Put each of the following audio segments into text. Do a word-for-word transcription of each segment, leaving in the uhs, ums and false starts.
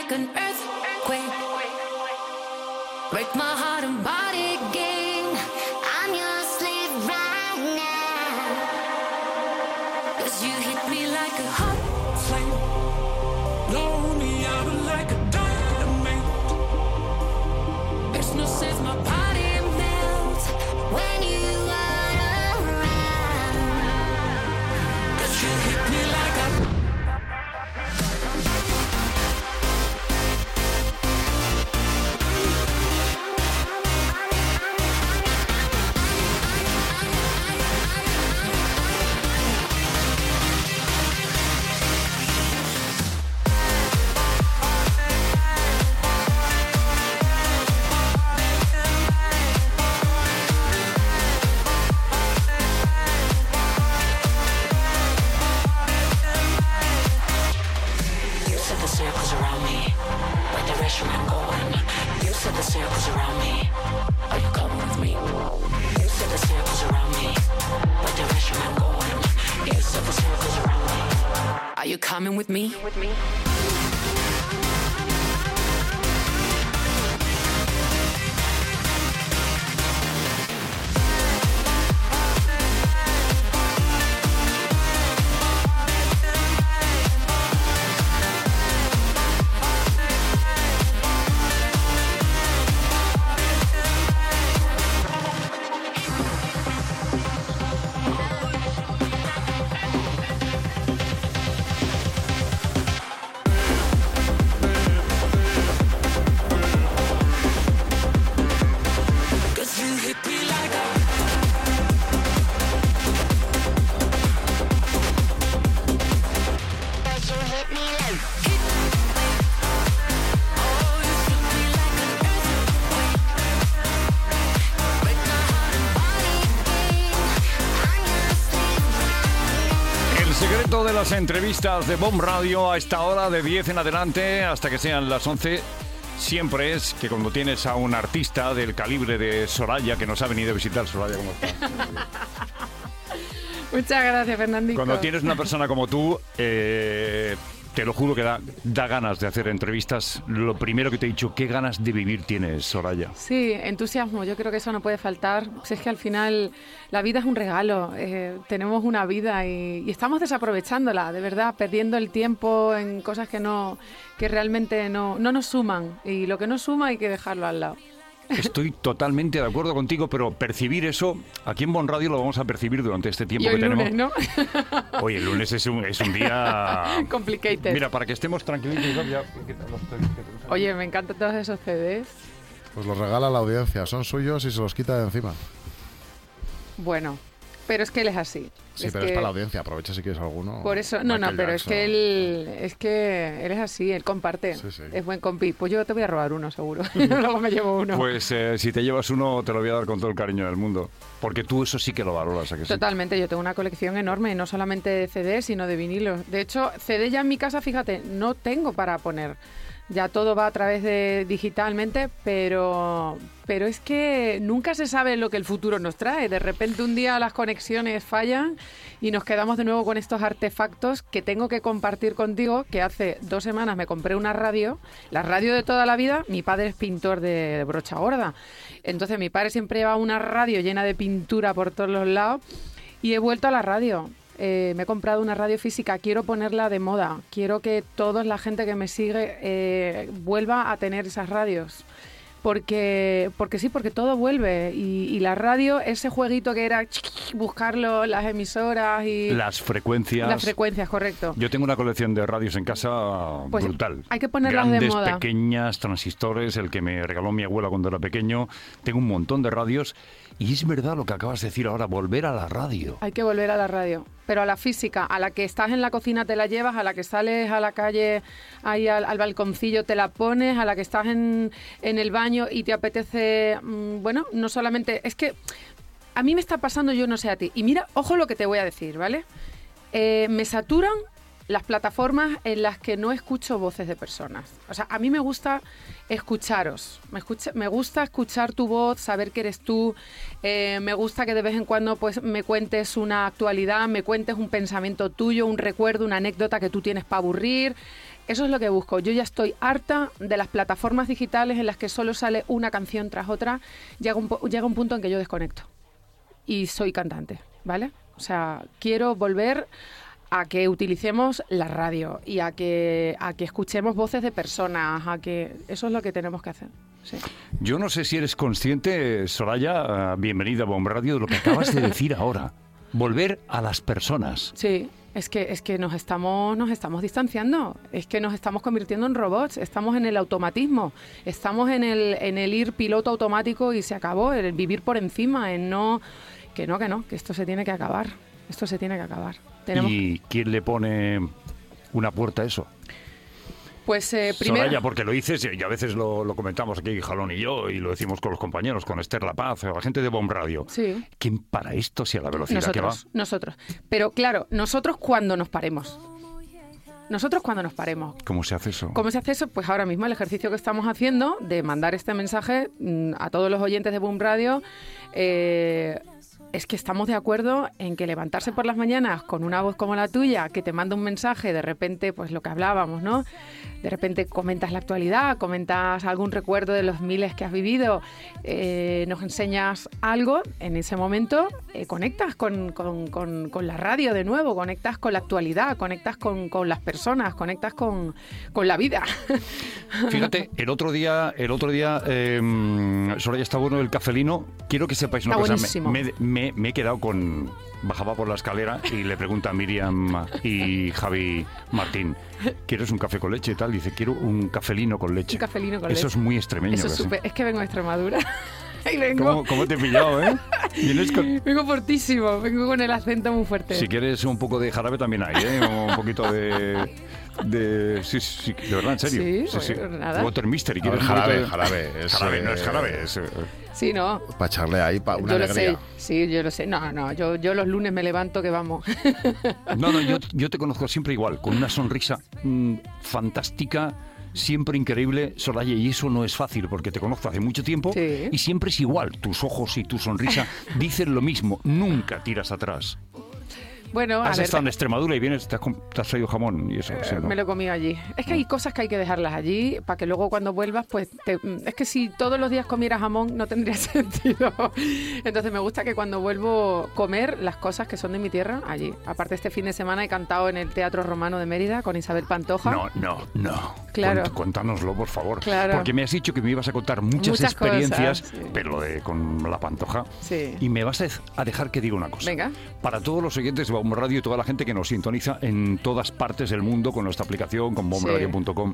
like an earthquake. Break my heart and body again. I'm your slave right now. 'Cause you hit me like a hot flame. Blow me out like a dynamite. There's no sense my body melts when you are around. 'Cause you hit me like a coming with me? With me? De las entrevistas de Bomb Radio a esta hora de diez en adelante hasta que sean las once siempre es que cuando tienes a un artista del calibre de Soraya, que nos ha venido a visitar. Soraya, ¿cómo estás? Muchas gracias, Fernandito. Cuando tienes una persona como tú, eh, te lo juro que da, da ganas de hacer entrevistas. Lo primero que te he dicho, ¿qué ganas de vivir tienes, Soraya? Sí, entusiasmo. Yo creo que eso no puede faltar. Pues es que al final la vida es un regalo. Eh, tenemos una vida y, y estamos desaprovechándola, de verdad, perdiendo el tiempo en cosas que no, que realmente no, no nos suman. Y lo que no suma hay que dejarlo al lado. Estoy totalmente de acuerdo contigo, pero percibir eso, aquí en Bon Radio lo vamos a percibir durante este tiempo y que lunes, tenemos. ¿no? Oye, el lunes es un, es un día... complicated. Mira, para que estemos tranquilitos ya... Oye, me encantan todos esos C Ds. Pues los regala la audiencia, son suyos y se los quita de encima. Bueno, pero es que él es así. Sí, es pero que... es para la audiencia, aprovecha si quieres alguno. Por eso, no, Michael no, pero Jackson. es que él es que él es así, él comparte, Sí, sí. es buen compi. Pues yo te voy a robar uno, seguro. Luego me llevo uno. Pues eh, si te llevas uno, te lo voy a dar con todo el cariño del mundo. Porque tú eso sí que lo valoras, ¿a que sí? Totalmente, yo tengo una colección enorme, no solamente de C Ds, sino de vinilos. De hecho, C D ya en mi casa, fíjate, no tengo para poner. Ya todo va a través de digitalmente, pero, pero es que nunca se sabe lo que el futuro nos trae. De repente un día las conexiones fallan y nos quedamos de nuevo con estos artefactos que tengo que compartir contigo, que hace dos semanas me compré una radio, la radio de toda la vida. Mi padre es pintor de brocha gorda, entonces mi padre siempre lleva una radio llena de pintura por todos los lados y he vuelto a la radio. Eh, me he comprado una radio física, quiero ponerla de moda, quiero que toda la gente que me sigue eh, vuelva a tener esas radios, porque porque sí, porque todo vuelve y, y la radio, ese jueguito que era buscarlo, las emisoras y... Las frecuencias. Las frecuencias, correcto. Yo tengo una colección de radios en casa pues brutal. Hay que ponerlas Grandes, de moda. pequeñas, transistores, el que me regaló mi abuela cuando era pequeño. Tengo un montón de radios. Y es verdad lo que acabas de decir ahora, volver a la radio. Hay que volver a la radio, pero a la física, a la que estás en la cocina te la llevas, a la que sales a la calle, ahí al, al balconcillo te la pones, a la que estás en, en el baño y te apetece, mmm, bueno, no solamente... Es que a mí me está pasando, yo no sé a ti, y mira, ojo lo que te voy a decir, ¿vale? Eh, me saturan las plataformas en las que no escucho voces de personas. O sea, a mí me gusta escucharos, me, escucha, me gusta escuchar tu voz, saber que eres tú, eh, me gusta que de vez en cuando pues, me cuentes una actualidad, me cuentes un pensamiento tuyo, un recuerdo, una anécdota que tú tienes para aburrir. Eso es lo que busco. Yo ya estoy harta de las plataformas digitales en las que solo sale una canción tras otra. Llega un, llega un punto en que yo desconecto y soy cantante, ¿vale? O sea, quiero volver a que utilicemos la radio y a que, a que escuchemos voces de personas, a que eso es lo que tenemos que hacer. Sí. Yo no sé si eres consciente, Soraya, bienvenida a Bomb Radio, de lo que acabas de decir ahora. Volver a las personas. Sí, es que, es que nos estamos, nos estamos distanciando, es que nos estamos convirtiendo en robots, estamos en el automatismo, estamos en el, en el ir piloto automático y se acabó, el vivir por encima, en no, que no, que no, que esto se tiene que acabar, esto se tiene que acabar. Tenemos... ¿Y quién le pone una puerta a eso? Pues eh, primero... Soraya, porque lo dices, y a veces lo, lo comentamos aquí, Jalón y yo, y lo decimos con los compañeros, con Esther La Paz, la gente de Bomb Radio. Sí. ¿Quién para esto si a la velocidad nosotros, que va? Nosotros. Pero claro, nosotros cuando nos paremos. Nosotros cuando nos paremos. ¿Cómo se hace eso? ¿Cómo se hace eso? Pues ahora mismo el ejercicio que estamos haciendo de mandar este mensaje mmm, a todos los oyentes de Bomb Radio, eh, es que estamos de acuerdo en que levantarse por las mañanas con una voz como la tuya, que te manda un mensaje, de repente, pues lo que hablábamos, ¿no? De repente comentas la actualidad, comentas algún recuerdo de los miles que has vivido, eh, nos enseñas algo, en ese momento eh, conectas con, con, con, con la radio de nuevo, conectas con la actualidad, conectas con, con las personas, conectas con, con la vida. Fíjate, el otro día, el otro día, eh, Soraya, está bueno el cafelino. Quiero que sepáis una está cosa. Buenísimo. Me, me, me he quedado con... Bajaba por la escalera y le pregunta a Miriam y Javi Martín, ¿quieres un café con leche y tal? Dice, quiero un cafelino con leche. Un cafelino con Eso leche. es muy extremeño. Eso es, super, es que vengo de Extremadura. Y vengo... ¿Cómo, ¿Cómo te he pillado, eh? ¿Vienes con... Vengo fortísimo, vengo con el acento muy fuerte. Si quieres un poco de jarabe también hay, ¿eh? Un poquito de... de sí, sí, de verdad, en serio. Sí, sí, pues sí. nada. Water Mystery. A ver, ¿Quieres un jarabe, poquito de- jarabe. Es, Jarabe, no es eh, jarabe. Es, eh, Sí, no. Para echarle ahí pa, una Yo lo alegría. sé, sí, yo lo sé. No, no, yo, yo los lunes me levanto que vamos. No, no, yo, yo te conozco siempre igual, con una sonrisa mm, fantástica, siempre increíble, Soraya, y eso no es fácil porque te conozco hace mucho tiempo Sí. y siempre es igual. Tus ojos y tu sonrisa dicen lo mismo, nunca tiras atrás. Bueno, a Has ver, estado en Extremadura y vienes, te has, com- te has traído jamón y eso. sí, ¿no? me lo he comido allí. Es que hay cosas que hay que dejarlas allí para que luego cuando vuelvas, pues... te- es que si todos los días comieras jamón no tendría sentido. Entonces me gusta que cuando vuelvo comer las cosas que son de mi tierra allí. Aparte este fin de semana he cantado en el Teatro Romano de Mérida con Isabel Pantoja. No, no, no. Claro. Cuént- Cuéntanoslo, por favor. Claro. Porque me has dicho que me ibas a contar muchas, Muchas experiencias, cosas, sí. pero lo de con la Pantoja. Sí. Y me vas a dej- a dejar que diga una cosa. Venga. Para todos los oyentes de Bomb Radio y toda la gente que nos sintoniza en todas partes del mundo con nuestra aplicación, con bomb radio punto com,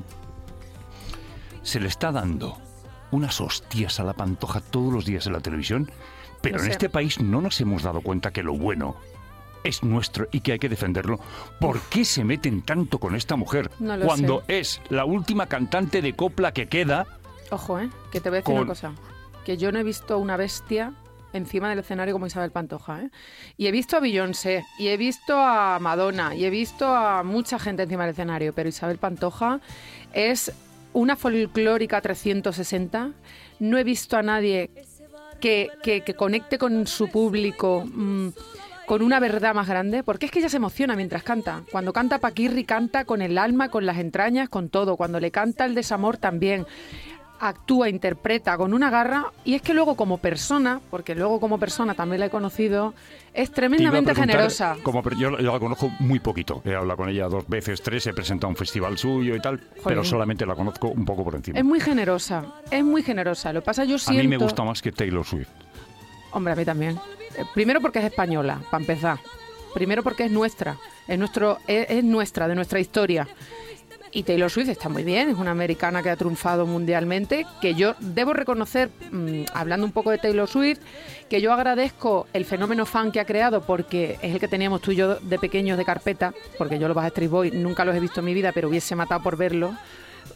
se le está dando unas hostias a la Pantoja todos los días en la televisión, pero No en sé. este país no nos hemos dado cuenta que lo bueno es nuestro y que hay que defenderlo. ¿Por qué se meten tanto con esta mujer No lo cuando es la última cantante de copla que queda? Ojo, ¿eh? Que te voy a decir Con- una cosa. Que yo no he visto una bestia encima del escenario como Isabel Pantoja, ¿eh? Y he visto a Beyoncé, y he visto a Madonna, y he visto a mucha gente encima del escenario, pero Isabel Pantoja es una folclórica trescientos sesenta. No he visto a nadie que, que, que conecte con su público mmm, con una verdad más grande, porque es que ella se emociona mientras canta. Cuando canta Paquirri, canta con el alma, con las entrañas, con todo. Cuando le canta el desamor también. Actúa, interpreta con una garra, y es que luego como persona, porque luego como persona también la he conocido, es Te iba a tremendamente preguntar, generosa. Como, per- yo, yo la conozco muy poquito. He hablado con ella dos veces, tres, he presentado un festival suyo y tal, pero solamente la conozco un poco por encima. Es muy generosa, es muy generosa. Lo que pasa, yo A siento... mí me gusta más que Taylor Swift. Hombre, a mí también. Eh, Primero porque es española, para empezar. Primero porque es nuestra, es, nuestro, es, es nuestra, de nuestra historia. Y Taylor Swift está muy bien, es una americana que ha triunfado mundialmente, que yo debo reconocer, mmm, hablando un poco de Taylor Swift, que yo agradezco el fenómeno fan que ha creado, porque es el que teníamos tú y yo de pequeños de carpeta, porque yo los Backstreet Boys nunca los he visto en mi vida, pero hubiese matado por verlo.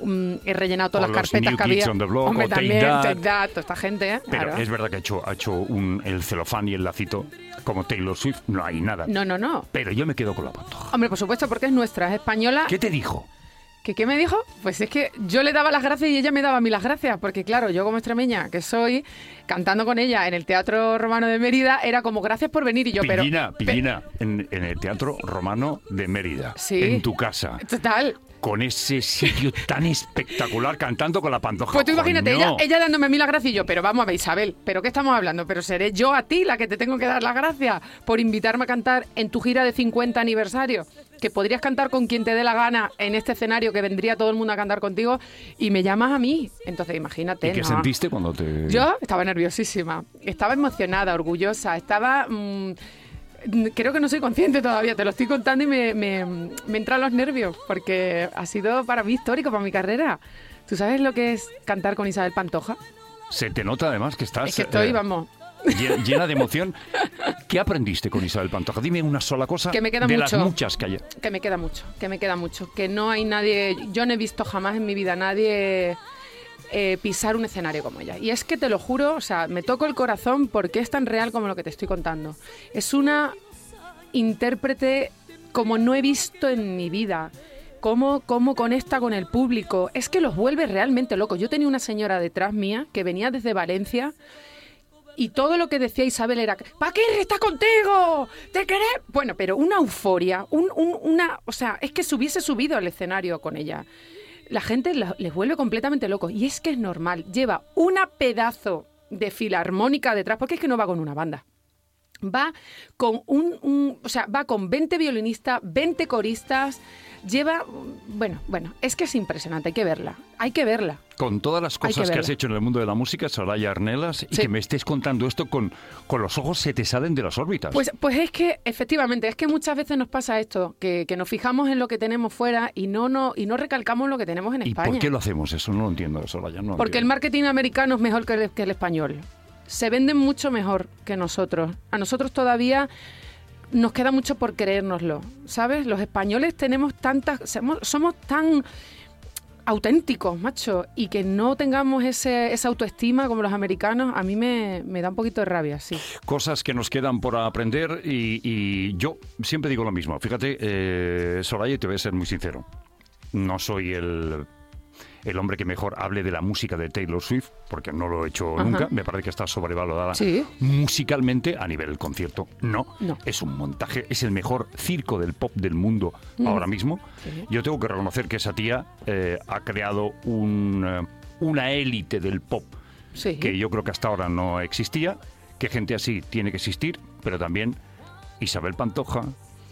um, he rellenado todas O las los carpetas New que había. Kids on the Block, Hombre, o Take también, That. Take That, toda esta gente, ¿eh? Pero Claro. es verdad que ha hecho, ha hecho un, el celofán y el lacito como Taylor Swift, no hay nada. No, no, no. Pero yo me quedo con la Pantoja. Hombre, por supuesto, porque es nuestra, es española. ¿Qué te dijo? ¿Qué, ¿Qué me dijo? Pues es que yo le daba las gracias y ella me daba a mí las gracias, porque claro, yo como extremeña que soy, cantando con ella en el Teatro Romano de Mérida, era como gracias por venir y yo, pero... Pillina, pe- Pillina, en, en el Teatro Romano de Mérida, Sí. en tu casa, Total. con ese sitio tan espectacular, cantando con la Pantoja. Pues tú imagínate, Coño. ella, ella dándome a mí las gracias y yo, pero vamos a ver, Isabel, ¿pero qué estamos hablando? Pero seré yo a ti la que te tengo que dar las gracias por invitarme a cantar en tu gira de cincuenta aniversario, que podrías cantar con quien te dé la gana en este escenario, que vendría todo el mundo a cantar contigo, y me llamas a mí. Entonces imagínate, ¿Y qué ¿no? sentiste cuando te...? Yo estaba nerviosísima, estaba emocionada, orgullosa, estaba... mmm, creo que no soy consciente todavía, te lo estoy contando y me, me, me entran los nervios, porque ha sido para mí histórico, para mi carrera. ¿Tú sabes lo que es cantar con Isabel Pantoja? Se te nota además que estás... Es que estoy, eh, vamos... lle- llena de emoción. ¿Qué aprendiste con Isabel Pantoja? Dime una sola cosa Que me queda de mucho. las muchas que hay. Que me queda mucho, que me queda mucho. Que no hay nadie... Yo no he visto jamás en mi vida a nadie eh, pisar un escenario como ella. Y es que te lo juro, o sea, me toco el corazón porque es tan real como lo que te estoy contando. Es una intérprete como no he visto en mi vida. Cómo, cómo conecta con el público. Es que los vuelve realmente locos. Yo tenía una señora detrás mía que venía desde Valencia y todo lo que decía Isabel era ¡Paquirri está contigo! ¿Te querés? Bueno, pero una euforia, un, un- una... O sea, es que se hubiese subido al escenario con ella. La gente la- les vuelve completamente locos. Y es que es normal. Lleva una pedazo de filarmónica detrás, porque es que no va con una banda. Va con un, un- o sea, va con veinte violinistas, veinte coristas, lleva, bueno, bueno, es que es impresionante, hay que verla, hay que verla. Con todas las Hay que cosas que, verla. has hecho en el mundo de la música, Soraya Arnelas, y Sí. que me estés contando esto con, con los ojos se te salen de las órbitas. Pues, pues es que, efectivamente, es que muchas veces nos pasa esto, que, que nos fijamos en lo que tenemos fuera y no, no, y no recalcamos lo que tenemos en ¿Y España. por qué lo hacemos eso? No lo entiendo, Soraya. No lo Porque el entiendo. marketing americano es mejor que el, que el español. Se venden mucho mejor que nosotros. A nosotros todavía nos queda mucho por creérnoslo, ¿sabes? Los españoles tenemos tantas... Somos, somos tan auténticos, macho, y que no tengamos ese, esa autoestima como los americanos, a mí me, me da un poquito de rabia, sí. Cosas que nos quedan por aprender y, y yo siempre digo lo mismo. Fíjate, eh, Soraya, y te voy a ser muy sincero. No soy el... el hombre que mejor hable de la música de Taylor Swift, porque no lo he hecho Ajá. nunca, me parece que está sobrevalorada Sí. musicalmente a nivel concierto. No, No. es un montaje, es el mejor circo del pop del mundo ahora mismo. Sí. Yo tengo que reconocer que esa tía eh, ha creado un, eh, una élite del pop Sí. que yo creo que hasta ahora no existía, que gente así tiene que existir, pero también Isabel Pantoja,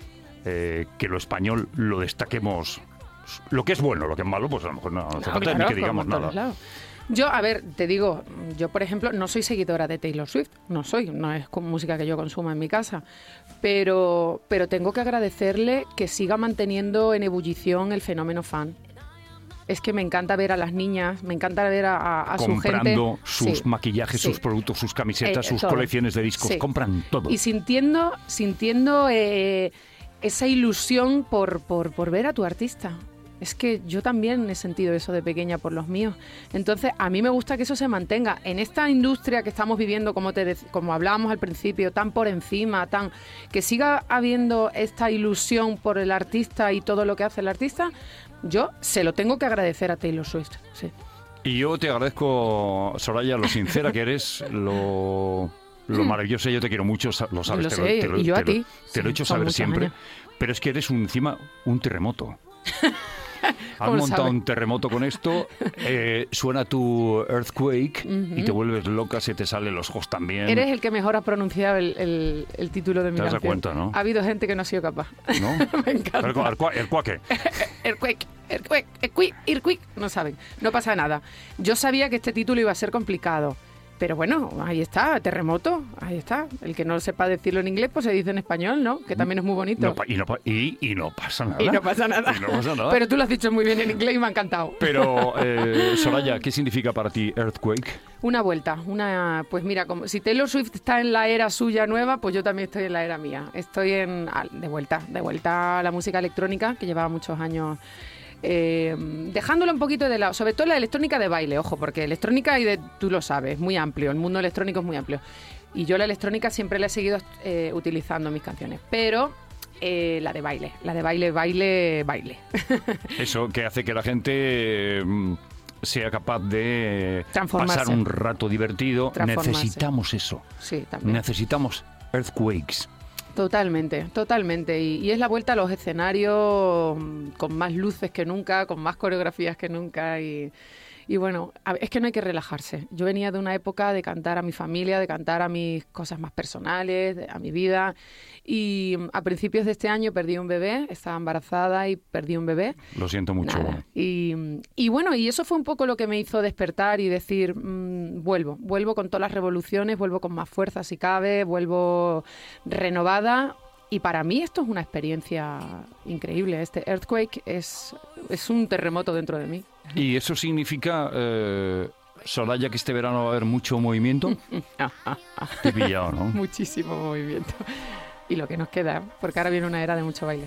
eh, que lo español lo destaquemos. Lo que es bueno, lo que es malo, pues a lo mejor no, no hace No, falta claro, ni que digamos como en todos nada. lados. Yo, a ver, te digo, yo por ejemplo no soy seguidora de Taylor Swift, no soy, no es como música que yo consuma en mi casa, pero, pero tengo que agradecerle que siga manteniendo en ebullición el fenómeno fan. Es que me encanta ver a las niñas, me encanta ver a, a- a su gente... Comprando sus Sí, maquillajes, sí. sus productos, sus camisetas, Eh, sus todo. colecciones de discos, Sí. compran todo. Y sintiendo, sintiendo eh, esa ilusión por, por, por ver a tu artista. Es que yo también he sentido eso de pequeña por los míos. Entonces, a mí me gusta que eso se mantenga. En esta industria que estamos viviendo, como, te, dec- como hablábamos al principio, tan por encima, tan que siga habiendo esta ilusión por el artista y todo lo que hace el artista, yo se lo tengo que agradecer a Taylor Swift. Sí. Y yo te agradezco, Soraya, lo sincera que eres, lo, lo maravillosa. Yo te quiero mucho, sa- lo sabes. Lo te sé, te lo, y yo a te lo- ti. te lo he Sí, hecho son saber muchos siempre. años. Pero es que eres un, encima un terremoto. Has ¿Cómo lo montado sabe? un terremoto con esto, eh, suena tu Earthquake y te vuelves loca, se te salen los ojos también. Eres el que mejor ha pronunciado el, el- el título de mi Te das canción. cuenta, ¿no? Ha habido gente que no ha sido capaz. ¿No? Me encanta. El, cua- el cuaque. Earthquake, earthquake, earthquake, earthquake. No saben, no pasa nada. Yo sabía que este título iba a ser complicado. Pero bueno, ahí está, terremoto, ahí está. El que no sepa decirlo en inglés, pues se dice en español, ¿no? Que también es muy bonito. No pa- y, no, pa- y, y no pasa nada. Y no pasa nada. Y no pasa nada. Pero tú lo has dicho muy bien en inglés y me ha encantado. Pero, eh, Soraya, ¿qué significa para ti Earthquake? Una vuelta, una, pues mira, como si Taylor Swift está en la era suya nueva, pues yo también estoy en la era mía. Estoy en, al- de vuelta, de vuelta a la música electrónica, que llevaba muchos años eh, dejándolo un poquito de lado, sobre todo la electrónica de baile, ojo, porque electrónica, y de, tú lo sabes, es muy amplio, el mundo electrónico es muy amplio. Y yo la electrónica siempre la he seguido eh, utilizando en mis canciones, pero eh, la de baile, la de baile, baile, baile. Eso que hace que la gente eh, sea capaz de pasar un rato divertido. Necesitamos eso. Sí, también. Necesitamos earthquakes. Totalmente, totalmente. Y, y es la vuelta a los escenarios con más luces que nunca, con más coreografías que nunca. Y, y bueno, a, es que no hay que relajarse. Yo venía de una época de cantar a mi familia, de cantar a mis cosas más personales, de, a mi vida. Y a principios de este año perdí un bebé, estaba embarazada y perdí un bebé. Lo siento mucho. Y, y bueno, y eso fue un poco lo que me hizo despertar y decir, mmm, vuelvo, vuelvo con todas las revoluciones, vuelvo con más fuerza si cabe, vuelvo renovada. Y para mí esto es una experiencia increíble. Este earthquake es, es un terremoto dentro de mí. ¿Y eso significa, eh, Soraya, que este verano va a haber mucho movimiento? Te he pillado, ¿no? Muchísimo movimiento. Y lo que nos queda, porque ahora viene una era de mucho baile.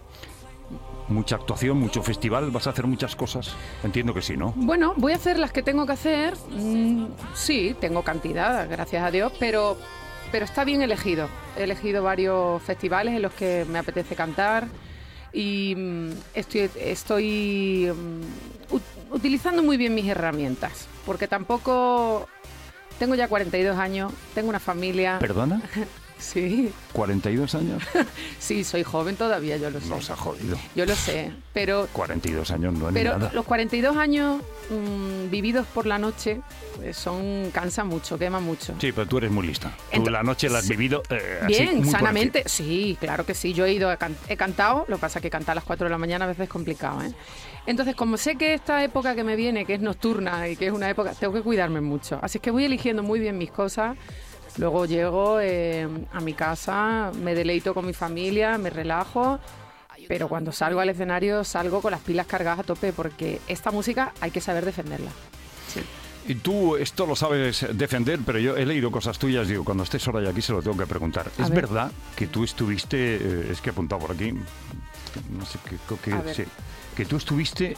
Mucha actuación, mucho festival, ¿vas a hacer muchas cosas? Entiendo que sí, ¿no? Bueno, voy a hacer las que tengo que hacer. Mm, sí, tengo cantidad, gracias a Dios, pero, pero está bien elegido. He elegido varios festivales en los que me apetece cantar y mm, estoy, estoy mm, ut- utilizando muy bien mis herramientas, porque tampoco... Tengo ya cuarenta y dos años, tengo una familia... ¿Perdona? Sí. ¿cuarenta y dos años? Sí, soy joven todavía, yo lo sé. Nos ha jodido. Yo lo sé, pero... cuarenta y dos años no es Pero nada. los cuarenta y dos años mmm, vividos por la noche eh, son cansan mucho, queman mucho. Sí, pero tú eres muy lista. Tú Ento- la noche la has sí. vivido eh, Bien, así, muy por sanamente. encima. Sí, claro que sí. Yo he ido, a can- he cantado, lo que pasa es que cantar a las cuatro de la mañana a veces es complicado, ¿eh? Entonces, como sé que esta época que me viene, que es nocturna y que es una época, tengo que cuidarme mucho. Así que voy eligiendo muy bien mis cosas. Luego llego eh, a mi casa, me deleito con mi familia, me relajo, pero cuando salgo al escenario salgo con las pilas cargadas a tope porque esta música hay que saber defenderla. Sí. Y tú esto lo sabes defender, pero yo he leído cosas tuyas, digo, cuando esté Soraya aquí se lo tengo que preguntar. A ¿Es ver. verdad que tú estuviste, eh, es que he apuntado por aquí, no sé qué, qué A ver. sí, que tú estuviste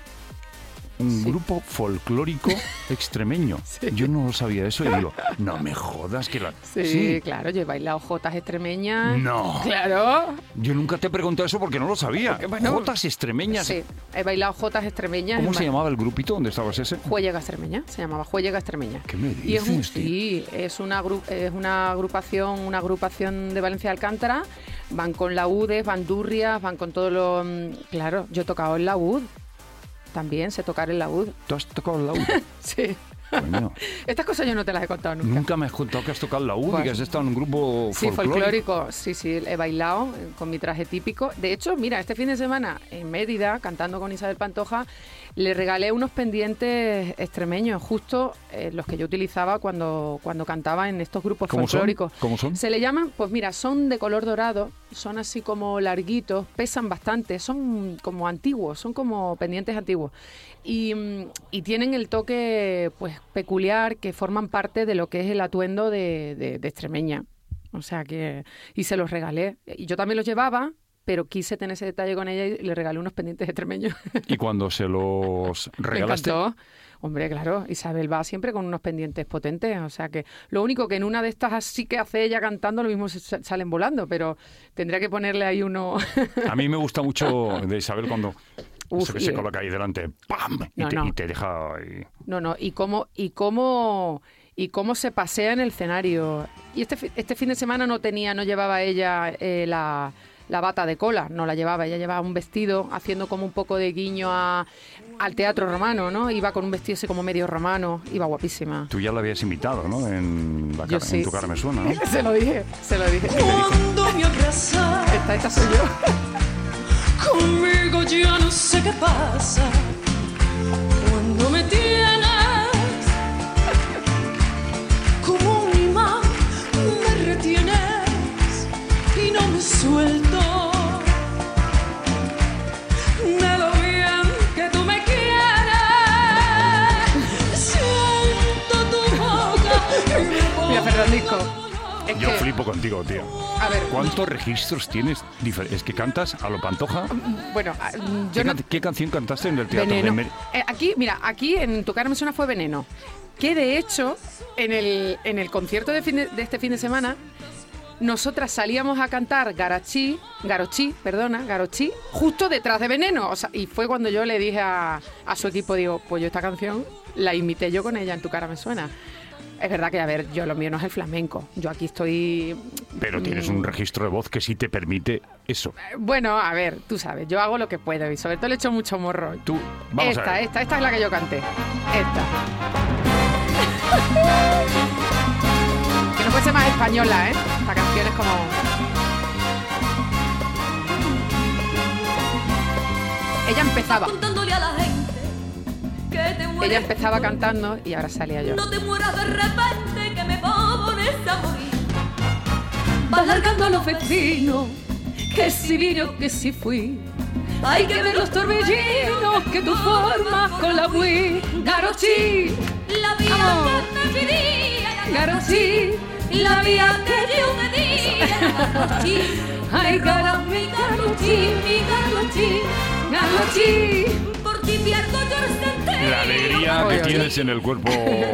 un Sí. grupo folclórico extremeño? Sí. Yo no lo sabía eso y digo, no me jodas que la... Sí, claro, yo he bailado jotas extremeñas. No. Claro. Yo nunca te he preguntado eso porque no lo sabía. Porque, bueno, Jotas extremeñas. Sí, he bailado jotas extremeñas. ¿Cómo en se ba- llamaba el grupito? ¿Dónde estabas ese? Juellega Extremeña, se llamaba Juellega Extremeña. ¿Qué me Y es un, dices, tío? sí, es una gru- es una agrupación, una agrupación de Valencia de Alcántara. Van con laúdes, bandurrias, van con todo lo... mm, Claro, yo he tocado el laúd. También sé tocar el laúd. ¿Tú has tocado el laúd? Sí. Coño. Estas cosas yo no te las he contado nunca. Nunca me has contado que has tocado el laúd y Bueno. que has estado en un grupo Sí, folclórico. folclórico. Sí, sí, he bailado eh, con mi traje típico. De hecho, mira, este fin de semana en Mérida, cantando con Isabel Pantoja, le regalé unos pendientes extremeños, justo eh, los que yo utilizaba cuando, cuando cantaba en estos grupos ¿Cómo son? folclóricos. ¿Cómo son? Se le llaman, pues mira, son de color dorado, son así como larguitos, pesan bastante, son como antiguos, son como pendientes antiguos. Y, mm, y tienen el toque pues peculiar que forman parte de lo que es el atuendo de, de, de extremeña. O sea que... Y se los regalé. Y yo también los llevaba, pero quise tener ese detalle con ella y le regalé unos pendientes extremeños. Y cuando se los regalaste, Me encantó. Hombre, claro, Isabel va siempre con unos pendientes potentes, o sea que lo único que en una de estas así que hace ella cantando, lo mismo se sa- salen volando, pero tendría que ponerle ahí uno... a mí me gusta mucho de Isabel cuando Uf, eso que y- se coloca ahí delante, ¡pam! Y, No, te, no. y te deja ahí. No, no, y cómo, y cómo, y cómo se pasea en el escenario. Y este, fi- este fin de semana no tenía, no llevaba ella eh, la, la bata de cola, no la llevaba, ella llevaba un vestido haciendo como un poco de guiño a, al teatro romano, ¿no? Iba con un vestido así como medio romano, iba guapísima. Tú ya la habías invitado, ¿no? En, la Yo cara, sí, en tu cara sí. me suena, ¿no? Se lo dije, se lo dije. Cuando me abrazas, Esta, esta soy yo. conmigo ya no sé qué pasa. Cuando me tienes como un imán, me retienes y no me suelto. De lo bien que tú me quieres, siento tu boca y me Mira, Fernandisco. Es Yo que, flipo contigo, tío. a ver, ¿Cuántos registros tienes? difer- Es que cantas a lo Pantoja. bueno, ah, ¿Qué, yo no... can- qué canción cantaste en el teatro? Veneno. de Mer- Eh, aquí, mira, aquí en Tu cara me suena fue Veneno. Que de hecho, en el, en el concierto de, fin de, de este fin de semana, nosotras salíamos a cantar Garachí, Garochí, perdona, Garochí, justo detrás de Veneno. O sea, y fue cuando yo le dije a, a su equipo, digo, pues yo esta canción la imité yo con ella en Tu cara me suena. Es verdad que, a ver, yo lo mío no es el flamenco. Yo aquí estoy... Pero tienes un registro de voz que sí te permite eso. Bueno, a ver, tú sabes, yo hago lo que puedo y sobre todo le echo mucho morro. Tú, vamos esta, a ver. esta, esta es la que yo canté. Esta. Que no puede ser más española, ¿eh? Esta canción es como... Ella empezaba. Contándole a la gente que te mueres. Ella empezaba cantando y ahora salía yo. No te mueras de repente que me pones a morir. Vas largando a los vecinos, que si vino, que si fui. Hay que ver los torbellinos que tú formas con la Wii. Garochí, la vía Vamos. que me pedía. Garochí, La vía que yo me di. Garochí, ay, roba mi garochí, mi garochí. Garochí. Por ti pierdo yo el sentido. La alegría Oye, que oye. tienes en el cuerpo.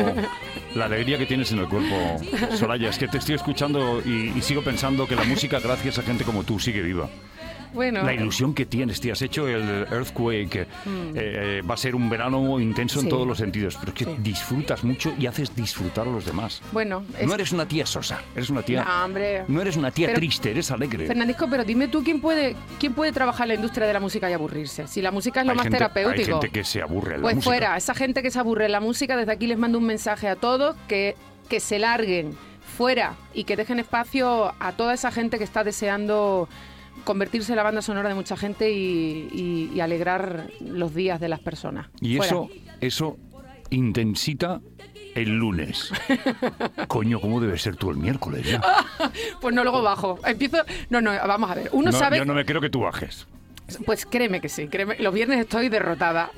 La alegría que tienes en el cuerpo, Soraya, es que te estoy escuchando y, y sigo pensando que la música, gracias a gente como tú, sigue viva. Bueno, La ilusión que tienes, te has hecho el Earthquake, eh, eh, va a ser un verano intenso en Sí. todos los sentidos, pero es que Sí. disfrutas mucho y haces disfrutar a los demás. bueno, es... No eres una tía sosa, eres una tía... No, hombre. No eres una tía Pero- triste, eres alegre. Fernandisco, pero dime tú, ¿quién puede, quién puede trabajar en la industria de la música y aburrirse? Si la música es lo hay más gente, terapéutico. Hay gente que se aburre de la Pues música. fuera, esa gente que se aburre en la música, desde aquí les mando un mensaje a todos que, que se larguen fuera y que dejen espacio a toda esa gente que está deseando convertirse en la banda sonora de mucha gente y, y- y alegrar los días de las personas. Y Fuera. eso, eso intensita el lunes. Coño, ¿cómo debe ser tú el miércoles ya? Pues no, luego bajo. Empiezo... No, no, vamos a ver. Uno No, sabe... yo no me creo que tú bajes. Pues créeme que sí. Créeme. Los viernes estoy derrotada.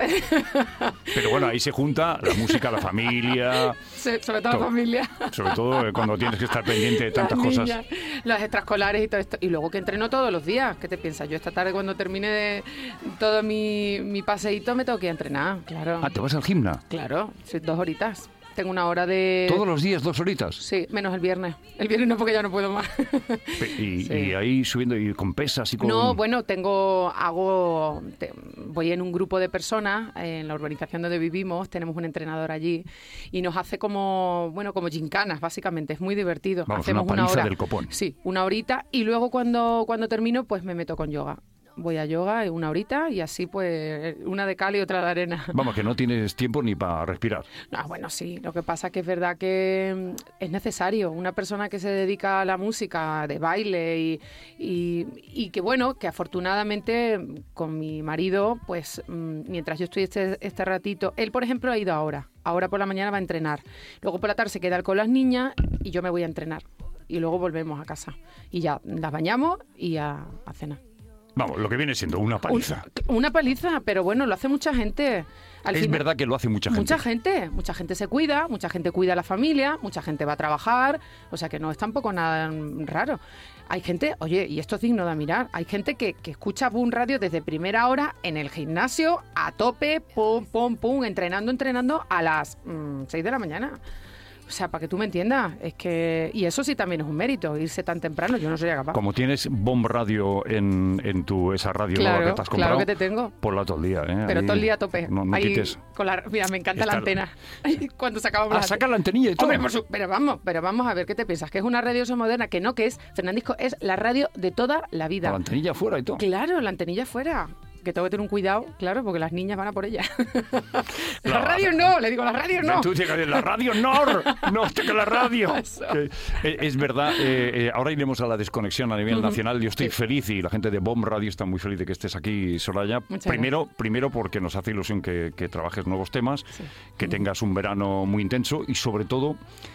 Pero bueno, ahí se junta la música, la familia, Sí, sobre todo Todo. la familia. sobre todo eh, cuando tienes que estar pendiente de tantas Las cosas. niñas, las extraescolares y todo esto. Y luego que entreno todos los días. ¿Qué te piensas? Yo esta tarde cuando termine de todo mi, mi paseíto me tengo que ir a entrenar. Claro. Ah, ¿te vas al gimna? Claro, sí, dos horitas. Tengo una hora de... ¿Todos los días dos horitas? Sí, menos el viernes. El viernes no, porque ya no puedo más. Pe- Y, Sí. y ahí subiendo y con pesas y con... No, bueno, tengo, hago, te- voy en un grupo de personas en la urbanización donde vivimos, tenemos un entrenador allí y nos hace como, bueno, como gincanas, básicamente, es muy divertido. Vamos, Hacemos una una paliza hora, del copón. sí, una horita y luego cuando cuando termino, pues me meto con yoga. Voy a yoga una horita y así, pues, una de cal y otra de arena. Vamos, que no tienes tiempo ni para respirar. No, bueno, sí, lo que pasa que es verdad que mm, es necesario. Una persona que se dedica a la música, de baile y, y, y que, bueno, que afortunadamente mm, con mi marido, pues mm, mientras yo estoy este, este ratito, él, por ejemplo, ha ido ahora. Ahora por la mañana va a entrenar. Luego por la tarde se queda con las niñas y yo me voy a entrenar. Y luego volvemos a casa. Y ya las bañamos y a, a cenar. Vamos, lo que viene siendo una paliza. Un- una paliza, pero bueno, lo hace mucha gente. Al Es final- verdad que lo hace mucha gente. Mucha gente, mucha gente se cuida, mucha gente cuida a la familia, mucha gente va a trabajar, o sea que no es tampoco nada mm, raro. Hay gente, oye, y esto es digno de mirar, hay gente que, que escucha Boom Radio desde primera hora en el gimnasio, a tope, pum, pum, pum, entrenando, entrenando a las mm, seis de la mañana. O sea, para que tú me entiendas, es que... Y eso sí también es un mérito, irse tan temprano, yo no sería capaz. Como tienes Bomb Radio en, en tu esa radio nueva Claro, que te has comprado, claro que te tengo. ponla todo el día, ¿eh? Pero Ahí todo el día a tope. No, no Ahí, quites. con la, mira, me encanta la Está- antena. Cuando sacábamos Ah, la saca la antenilla y todo. Hombre, por su- pero vamos, pero vamos a ver, ¿qué te piensas? ¿Que es una radio eso moderna? Que no, que es, Fernandisco, es la radio de toda la La vida. antenilla afuera y todo. Claro, la antenilla fuera. Que tengo que tener un cuidado, claro, porque las niñas van a por ella. Claro. La radio no, le digo, la radio no. Tú llegas de la radio, no, no, usted que la radio. Eso. Que, eh, es verdad, eh, eh, ahora iremos a la desconexión a nivel nacional. Yo estoy Sí. feliz y la gente de Bomb Radio está muy feliz de que estés aquí, Soraya. Muchas Primero, primero porque nos hace ilusión que, que trabajes nuevos temas, Sí. que tengas un verano muy intenso y sobre todo...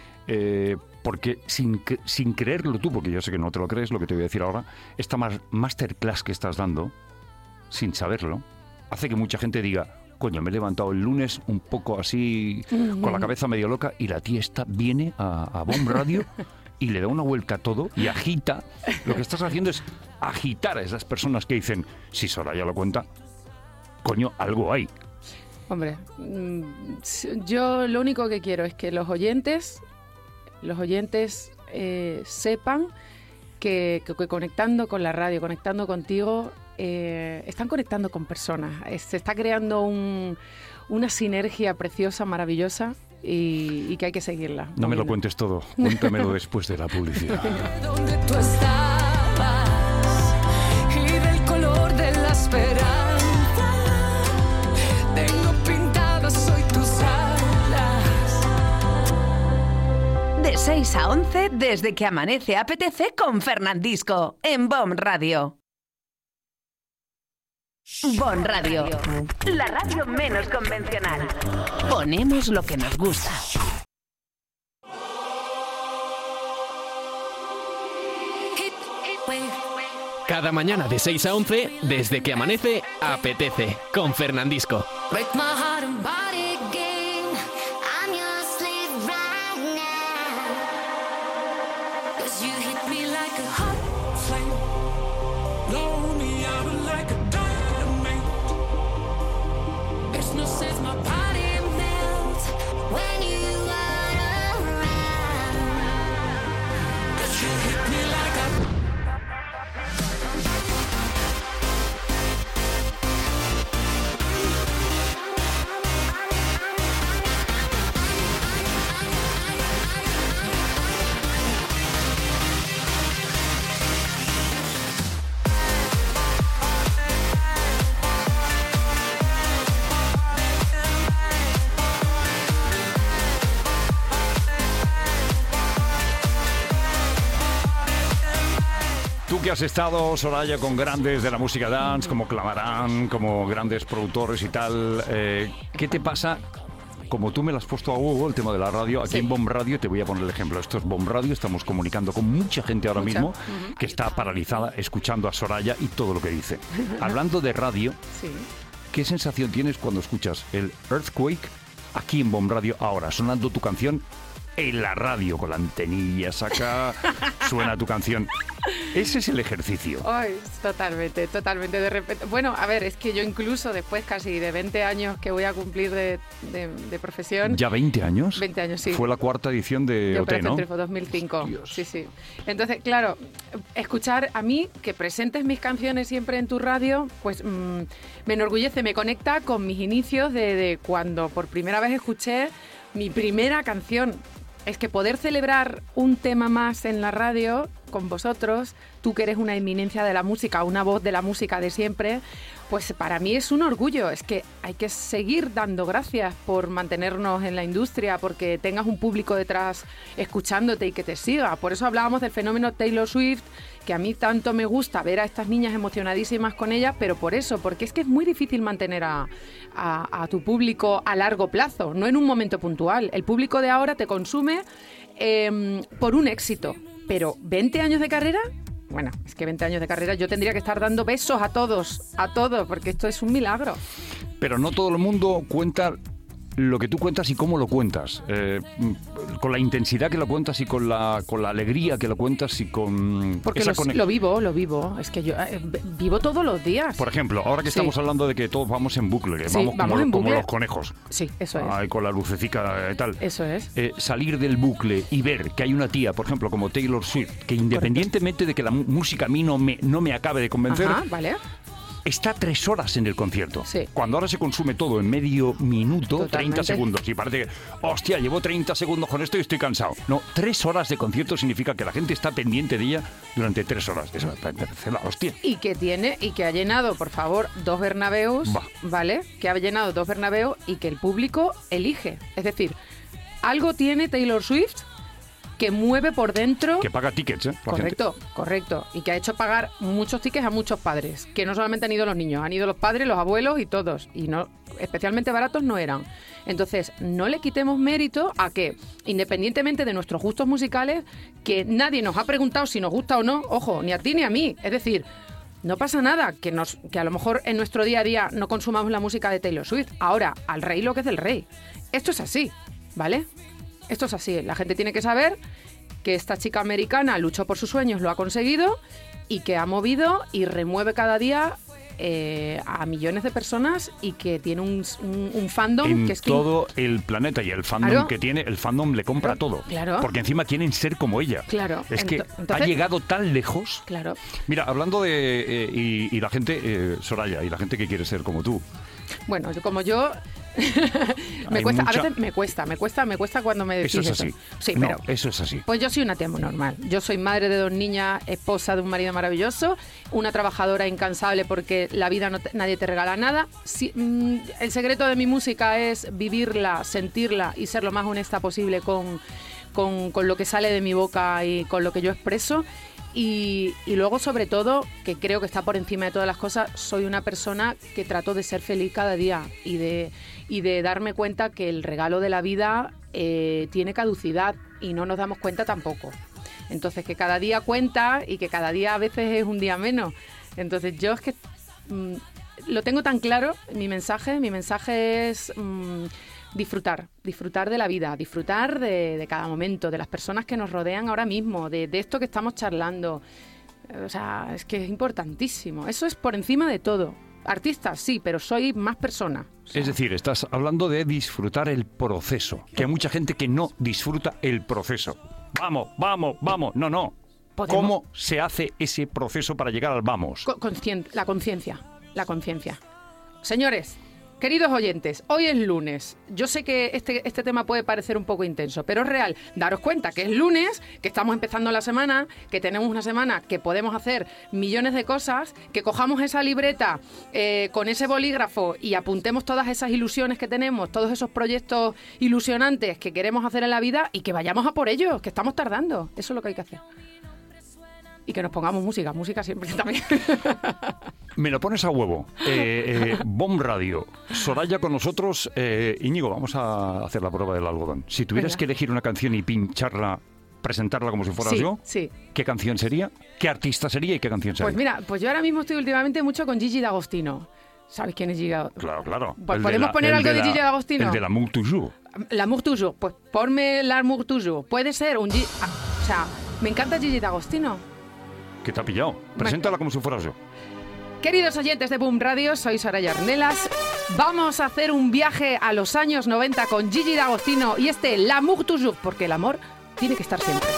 eh, porque sin, cre- sin creerlo tú, porque yo sé que no te lo crees, lo que te voy a decir ahora, esta mas- masterclass que estás dando, sin saberlo, hace que mucha gente diga, coño, me he levantado el lunes un poco así, con la cabeza medio loca, y la tía esta viene a, a Bomb Radio y le da una vuelta a todo y agita. Lo que estás haciendo es agitar a esas personas que dicen, si Soraya lo cuenta, coño, algo hay. Hombre, mm, yo lo único que quiero es que los oyentes, los oyentes eh, sepan que, que, que conectando con la radio, conectando contigo, eh, están conectando con personas. Eh, se está creando un, una sinergia preciosa, maravillosa y, y que hay que seguirla. No me lo cuentes todo, cuéntamelo después de la publicidad. Donde tú estabas y del color de la esperanza. Tengo pintado, soy tus alas. De seis a once, desde que amanece apetece con Fernandisco, en Bon Radio. Bon Radio, la radio menos convencional. Ponemos lo que nos gusta. Cada mañana de seis a once, desde que amanece, apetece, con Fernandisco. Break my heart and body again. I'm your slave right now. 'Cause you hit me like a hot flame. Blow me out like a dynamite. There's no sense my body melts when you are around. 'Cause you hit me like a Tú que has estado, Soraya, con grandes de la música dance, como Clamarán, como grandes productores y tal, eh, ¿qué te pasa? Como tú me lo has puesto a Hugo, el tema de la radio, aquí Sí. en Bomb Radio, te voy a poner el ejemplo. Esto es Bomb Radio, estamos comunicando con mucha gente ahora Mucha. mismo Ujú. que está paralizada escuchando a Soraya y todo lo que dice. Hablando de radio, Sí. ¿qué sensación tienes cuando escuchas el Earthquake aquí en Bomb Radio ahora, sonando tu canción en la radio, con la antenilla acá, suena tu canción? Ese es el ejercicio. Ay, totalmente, totalmente. De repente, bueno, a ver, es que yo incluso después casi de veinte años que voy a cumplir de, de, de profesión... ¿Ya veinte años? veinte años, sí. Fue la cuarta edición de, de O T, Operación ¿no? Triunfo dos mil cinco. Hostias. Sí, sí. Entonces, claro, escuchar a mí, que presentes mis canciones siempre en tu radio, pues mmm, me enorgullece, me conecta con mis inicios de, de cuando por primera vez escuché mi primera canción. Es que poder celebrar un tema más en la radio con vosotros, tú que eres una eminencia de la música, una voz de la música de siempre, pues para mí es un orgullo. Es que hay que seguir dando gracias por mantenernos en la industria, porque tengas un público detrás escuchándote y que te siga. Por eso hablábamos del fenómeno Taylor Swift, que a mí tanto me gusta ver a estas niñas emocionadísimas con ella, pero por eso, porque es que es muy difícil mantener a, a, a tu público a largo plazo, no en un momento puntual. El público de ahora te consume eh, por un éxito, pero veinte años de carrera, bueno, es que veinte años de carrera yo tendría que estar dando besos a todos, a todos, porque esto es un milagro. Pero no todo el mundo cuenta lo que tú cuentas y cómo lo cuentas, eh, con la intensidad que lo cuentas y con la con la alegría que lo cuentas y con Porque esa los- conexión. lo vivo, lo vivo. Es que yo eh, vivo todos los días. Por ejemplo, ahora que Sí. estamos hablando de que todos vamos en bucle, que Sí, vamos, vamos como, en como bucle. los conejos, Sí, eso es. ahí con la lucecica y tal. Eso es. Eh, salir del bucle y ver que hay una tía, por ejemplo, como Taylor Swift, que independientemente de que la mu- música a mí no me, no me acabe de convencer, Ajá, vale. está tres horas en el concierto. Sí. Cuando ahora se consume todo en medio minuto, Totalmente. treinta segundos. Y parece que, hostia, llevo treinta segundos con esto y estoy cansado. No, tres horas de concierto significa que la gente está pendiente de ella durante tres horas. Eso me parece la hostia. Y que tiene, y que ha llenado, por favor, dos Bernabéus, Bah. ¿vale? Que ha llenado dos Bernabéus y que el público elige. Es decir, algo tiene Taylor Swift que mueve por dentro... Que paga tickets, ¿eh? La Correcto, correcto. Y que ha hecho pagar muchos tickets a muchos padres. Que no solamente han ido los niños, han ido los padres, los abuelos y todos. Y no, especialmente baratos no eran. Entonces, no le quitemos mérito a que, independientemente de nuestros gustos musicales, que nadie nos ha preguntado si nos gusta o no, ojo, ni a ti ni a mí. Es decir, no pasa nada que, nos, que a lo mejor en nuestro día a día no consumamos la música de Taylor Swift. Ahora, al rey lo que es del rey. Esto es así, ¿vale? Esto es así. La gente tiene que saber que esta chica americana luchó por sus sueños, lo ha conseguido y que ha movido y remueve cada día eh, a millones de personas y que tiene un, un, un fandom en que es que... todo el planeta, y el fandom Claro. que tiene, el fandom le compra Claro, todo. claro. Porque encima quieren ser como ella. Claro. Es que Ento- ha entonces- llegado tan lejos. Claro. Mira, hablando de... eh, y, y la gente, eh, Soraya, y la gente que quiere ser como tú. Bueno, yo como yo... me Hay cuesta, mucha- a veces me cuesta, me cuesta, me cuesta cuando me decís Eso es así. Sí, no, pero... eso es así. Pues yo soy una tía muy normal. Yo soy madre de dos niñas, esposa de un marido maravilloso, una trabajadora incansable porque la vida no te- nadie te regala nada. Sí, mm, el secreto de mi música es vivirla, sentirla y ser lo más honesta posible con, con, con lo que sale de mi boca y con lo que yo expreso. Y, y luego, sobre todo, que creo que está por encima de todas las cosas, soy una persona que trato de ser feliz cada día y de, y de darme cuenta que el regalo de la vida eh, tiene caducidad y no nos damos cuenta tampoco. Entonces, que cada día cuenta y que cada día a veces es un día menos. Entonces, yo es que mm, lo tengo tan claro, mi mensaje, mi mensaje es... mm, disfrutar, disfrutar de la vida, disfrutar de, de cada momento, de las personas que nos rodean ahora mismo, de, de esto que estamos charlando. O sea, es que es importantísimo. Eso es por encima de todo. Artista, sí, pero soy más persona. O sea, Es decir, estás hablando de disfrutar el proceso. Que hay mucha gente que no disfruta el proceso. Vamos, vamos, vamos. No, no. Podemos- ¿Cómo se hace ese proceso para llegar al vamos? co- conscien- la conciencia, la conciencia. Señores, queridos oyentes, hoy es lunes. Yo sé que este, este tema puede parecer un poco intenso, pero es real. Daros cuenta que es lunes, que estamos empezando la semana, que tenemos una semana que podemos hacer millones de cosas, que cojamos esa libreta eh, con ese bolígrafo y apuntemos todas esas ilusiones que tenemos, todos esos proyectos ilusionantes que queremos hacer en la vida y que vayamos a por ellos, que estamos tardando. Eso es lo que hay que hacer. Y que nos pongamos música, música siempre también. Me lo pones a huevo. Eh, eh, Bomb Radio. Soraya con nosotros. Eh, Íñigo, vamos a hacer la prueba del algodón. Si tuvieras Venga. que elegir una canción y pincharla, presentarla como si fueras Sí, yo, sí. ¿qué canción sería? ¿Qué artista sería y qué canción sería? Pues mira, pues yo ahora mismo estoy últimamente mucho con Gigi D'Agostino. ¿Sabes quién es Gigi D'Agostino? Claro, claro. Pues El de ¿podemos la- poner el algo de la- Gigi D'Agostino? El de l'amour toujours. L'amour toujours. Pues ponme l'amour toujours. Puede ser un Gigi... ah, o sea, me encanta Gigi D'Agostino. ¿Qué te ha pillado? Preséntala como si fueras yo. Queridos oyentes de Boom Radio, soy Soraya Arnelas. Vamos a hacer un viaje a los años noventa con Gigi D'Agostino y este l'amour toujours, porque el amor tiene que estar siempre.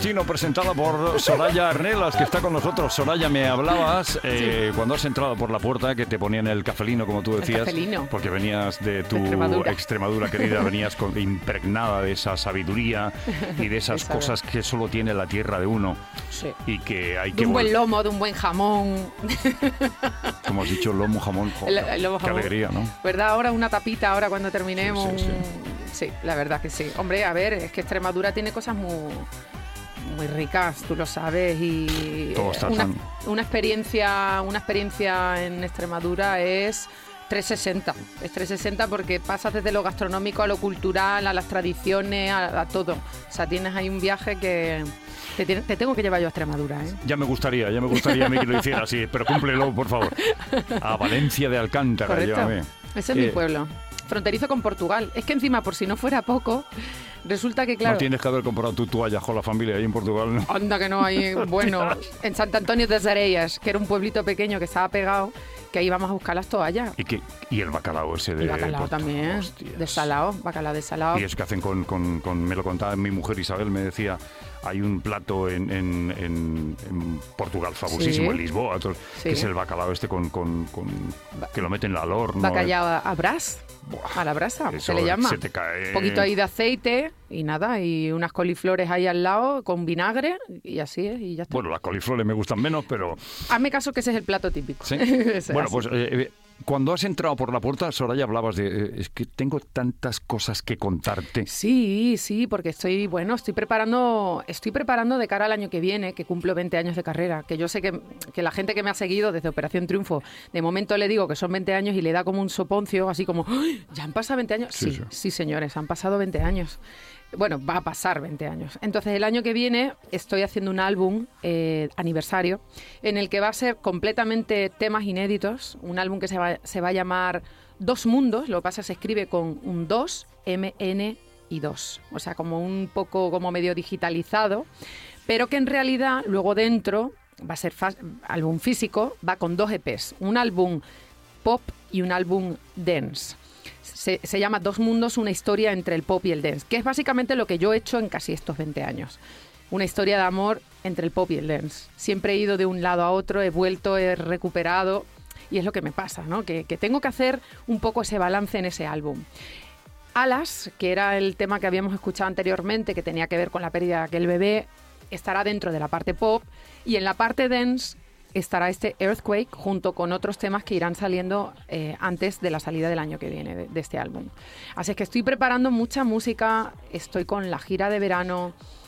Destino, presentada por Soraya Arnelas, que está con nosotros. Soraya, me hablabas eh, sí. cuando has entrado por la puerta, que te ponían el cafelino, como tú decías, porque venías de tu Extremadura, Extremadura querida, venías con, impregnada de esa sabiduría y de esas cosas que solo tiene la tierra de uno. Sí. Y que hay de que... un buen lomo, de un buen jamón. Como has dicho, lomo, jamón, joder, el, el lomo, qué jamón. Alegría, ¿no? ¿Verdad? Ahora una tapita, ahora cuando terminemos. Sí, sí, sí. sí, la verdad que sí. Hombre, a ver, es que Extremadura tiene cosas muy... muy ricas, tú lo sabes, y una, una experiencia una experiencia en Extremadura es trescientos sesenta, es trescientos sesenta porque pasas desde lo gastronómico a lo cultural, a las tradiciones, a, a todo. O sea, tienes ahí un viaje que te, te tengo que llevar yo a Extremadura, ¿eh? Ya me gustaría, ya me gustaría a mí que lo hiciera así, pero cúmplelo, por favor. A Valencia de Alcántara, correcto. Llévame. Ese es eh, mi pueblo, fronterizo con Portugal. Es que encima, por si no fuera poco, resulta que, claro... No tienes que haber comprado tu toalla con la familia ahí en Portugal, ¿no? Anda que no, ahí, bueno, en Sant Antonio de Zarellas, que era un pueblito pequeño que estaba pegado, que ahí íbamos a buscar las toallas. ¿Y, qué? ¿Y el bacalao ese de...? El bacalao también, hostias. Desalado, bacalao desalado. Y eso que hacen con, con, con... Me lo contaba mi mujer Isabel, me decía... Hay un plato en, en, en, en Portugal famosísimo, sí. en Lisboa, todo, sí. que es el bacalao este con, con, con que lo meten al horno. Bacalao a, a brás, Buah, a la brasa, se le llama. Se te cae. Un poquito ahí de aceite y nada, y unas coliflores ahí al lado con vinagre y así es, y ya está. Bueno, las coliflores me gustan menos, pero... Hazme caso que ese es el plato típico. ¿Sí? Bueno, pues... Eh, Cuando has entrado por la puerta, Soraya, hablabas de... Eh, es que tengo tantas cosas que contarte. Sí, sí, porque estoy, bueno, estoy preparando estoy preparando de cara al año que viene, que cumplo veinte años de carrera, que yo sé que, que la gente que me ha seguido desde Operación Triunfo, de momento le digo que son veinte años y le da como un soponcio, así como, ¡ay! ¿Ya han pasado veinte años? Sí, sí, sí, sí señores, han pasado veinte años. Bueno, va a pasar veinte años. Entonces, el año que viene estoy haciendo un álbum eh, aniversario en el que va a ser completamente temas inéditos, un álbum que se va, se va a llamar Dos Mundos, lo que pasa es que se escribe con un dos, M N y dos, o sea, como un poco como medio digitalizado, pero que en realidad luego dentro va a ser fa- álbum físico, va con dos E Pes, un álbum pop y un álbum dance. Se, se llama Dos Mundos, una historia entre el pop y el dance, que es básicamente lo que yo he hecho en casi estos veinte años. Una historia de amor entre el pop y el dance. Siempre he ido de un lado a otro, he vuelto, he recuperado, y es lo que me pasa, ¿no? Que, que tengo que hacer un poco ese balance en ese álbum. Alas, que era el tema que habíamos escuchado anteriormente, que tenía que ver con la pérdida de aquel bebé, estará dentro de la parte pop, y en la parte dance estará este Earthquake junto con otros temas que irán saliendo eh, antes de la salida del año que viene de, de este álbum. Así es que estoy preparando mucha música, estoy con la gira de verano,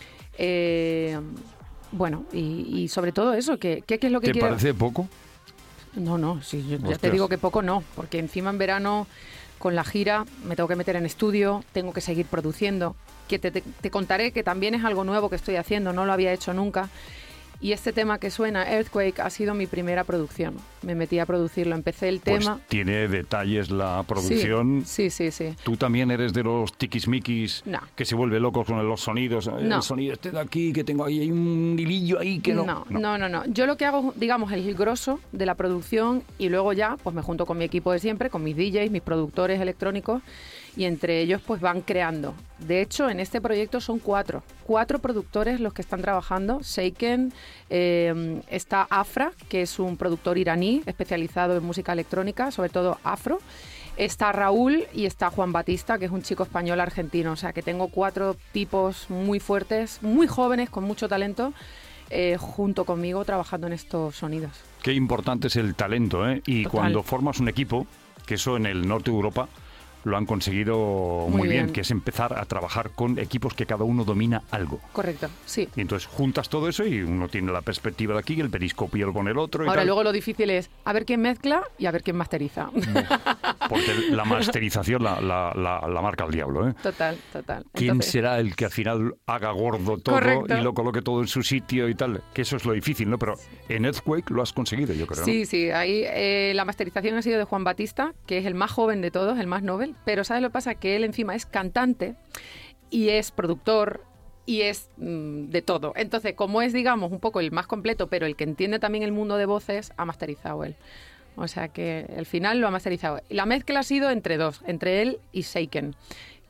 eh, bueno, y, y sobre todo eso, ¿qué, qué, qué es lo que ¿Te quiero? parece poco? No, no, sí, yo ya te digo que poco no, porque encima en verano con la gira me tengo que meter en estudio, tengo que seguir produciendo, que te, te, te contaré que también es algo nuevo que estoy haciendo, no lo había hecho nunca. Y este tema que suena, Earthquake, ha sido mi primera producción. Me metí a producirlo, empecé el pues tema. Tiene detalles la producción. Sí, sí, sí. sí. ¿Tú también eres de los tiquismiquis no. que se vuelve locos con los sonidos? No. El sonido este de aquí, que tengo ahí, hay un hilillo ahí que no. No, no, no, no, no. Yo lo que hago, digamos, es el grosso de la producción y luego ya pues me junto con mi equipo de siempre, con mis D Js, mis productores electrónicos, y entre ellos pues van creando. De hecho, en este proyecto son cuatro. Cuatro productores los que están trabajando. Seiken, eh, está Afra, que es un productor iraní especializado en música electrónica, sobre todo afro. Está Raúl y está Juan Batista, que es un chico español argentino. O sea, que tengo cuatro tipos muy fuertes, muy jóvenes, con mucho talento, eh, junto conmigo trabajando en estos sonidos. Qué importante es el talento, ¿eh? Y Total. Cuando formas un equipo, que eso en el norte de Europa lo han conseguido muy, muy bien, bien, que es empezar a trabajar con equipos que cada uno domina algo. Correcto, sí. Y entonces juntas todo eso y uno tiene la perspectiva de aquí, el periscopio con el otro. Y Ahora, tal. luego lo difícil es a ver quién mezcla y a ver quién masteriza. Porque la masterización la, la, la, la marca el diablo, ¿eh? Total, total. ¿Quién Entonces, será el que al final haga gordo todo correcto. Y lo coloque todo en su sitio y tal? Que eso es lo difícil, ¿no? Pero en Earthquake lo has conseguido, yo creo. Sí, ¿no? sí. Ahí eh, la masterización ha sido de Juan Batista, que es el más joven de todos, el más novel. Pero ¿sabes lo que pasa? Que él encima es cantante y es productor y es mmm, de todo. Entonces, como es, digamos, un poco el más completo, pero el que entiende también el mundo de voces, ha masterizado él. O sea que al final lo ha masterizado. Y la mezcla ha sido entre dos, entre él y Seiken,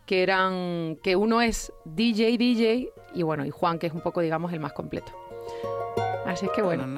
que eran que uno es D J D J y bueno, y Juan, que es un poco, digamos, el más completo. Así es que bueno.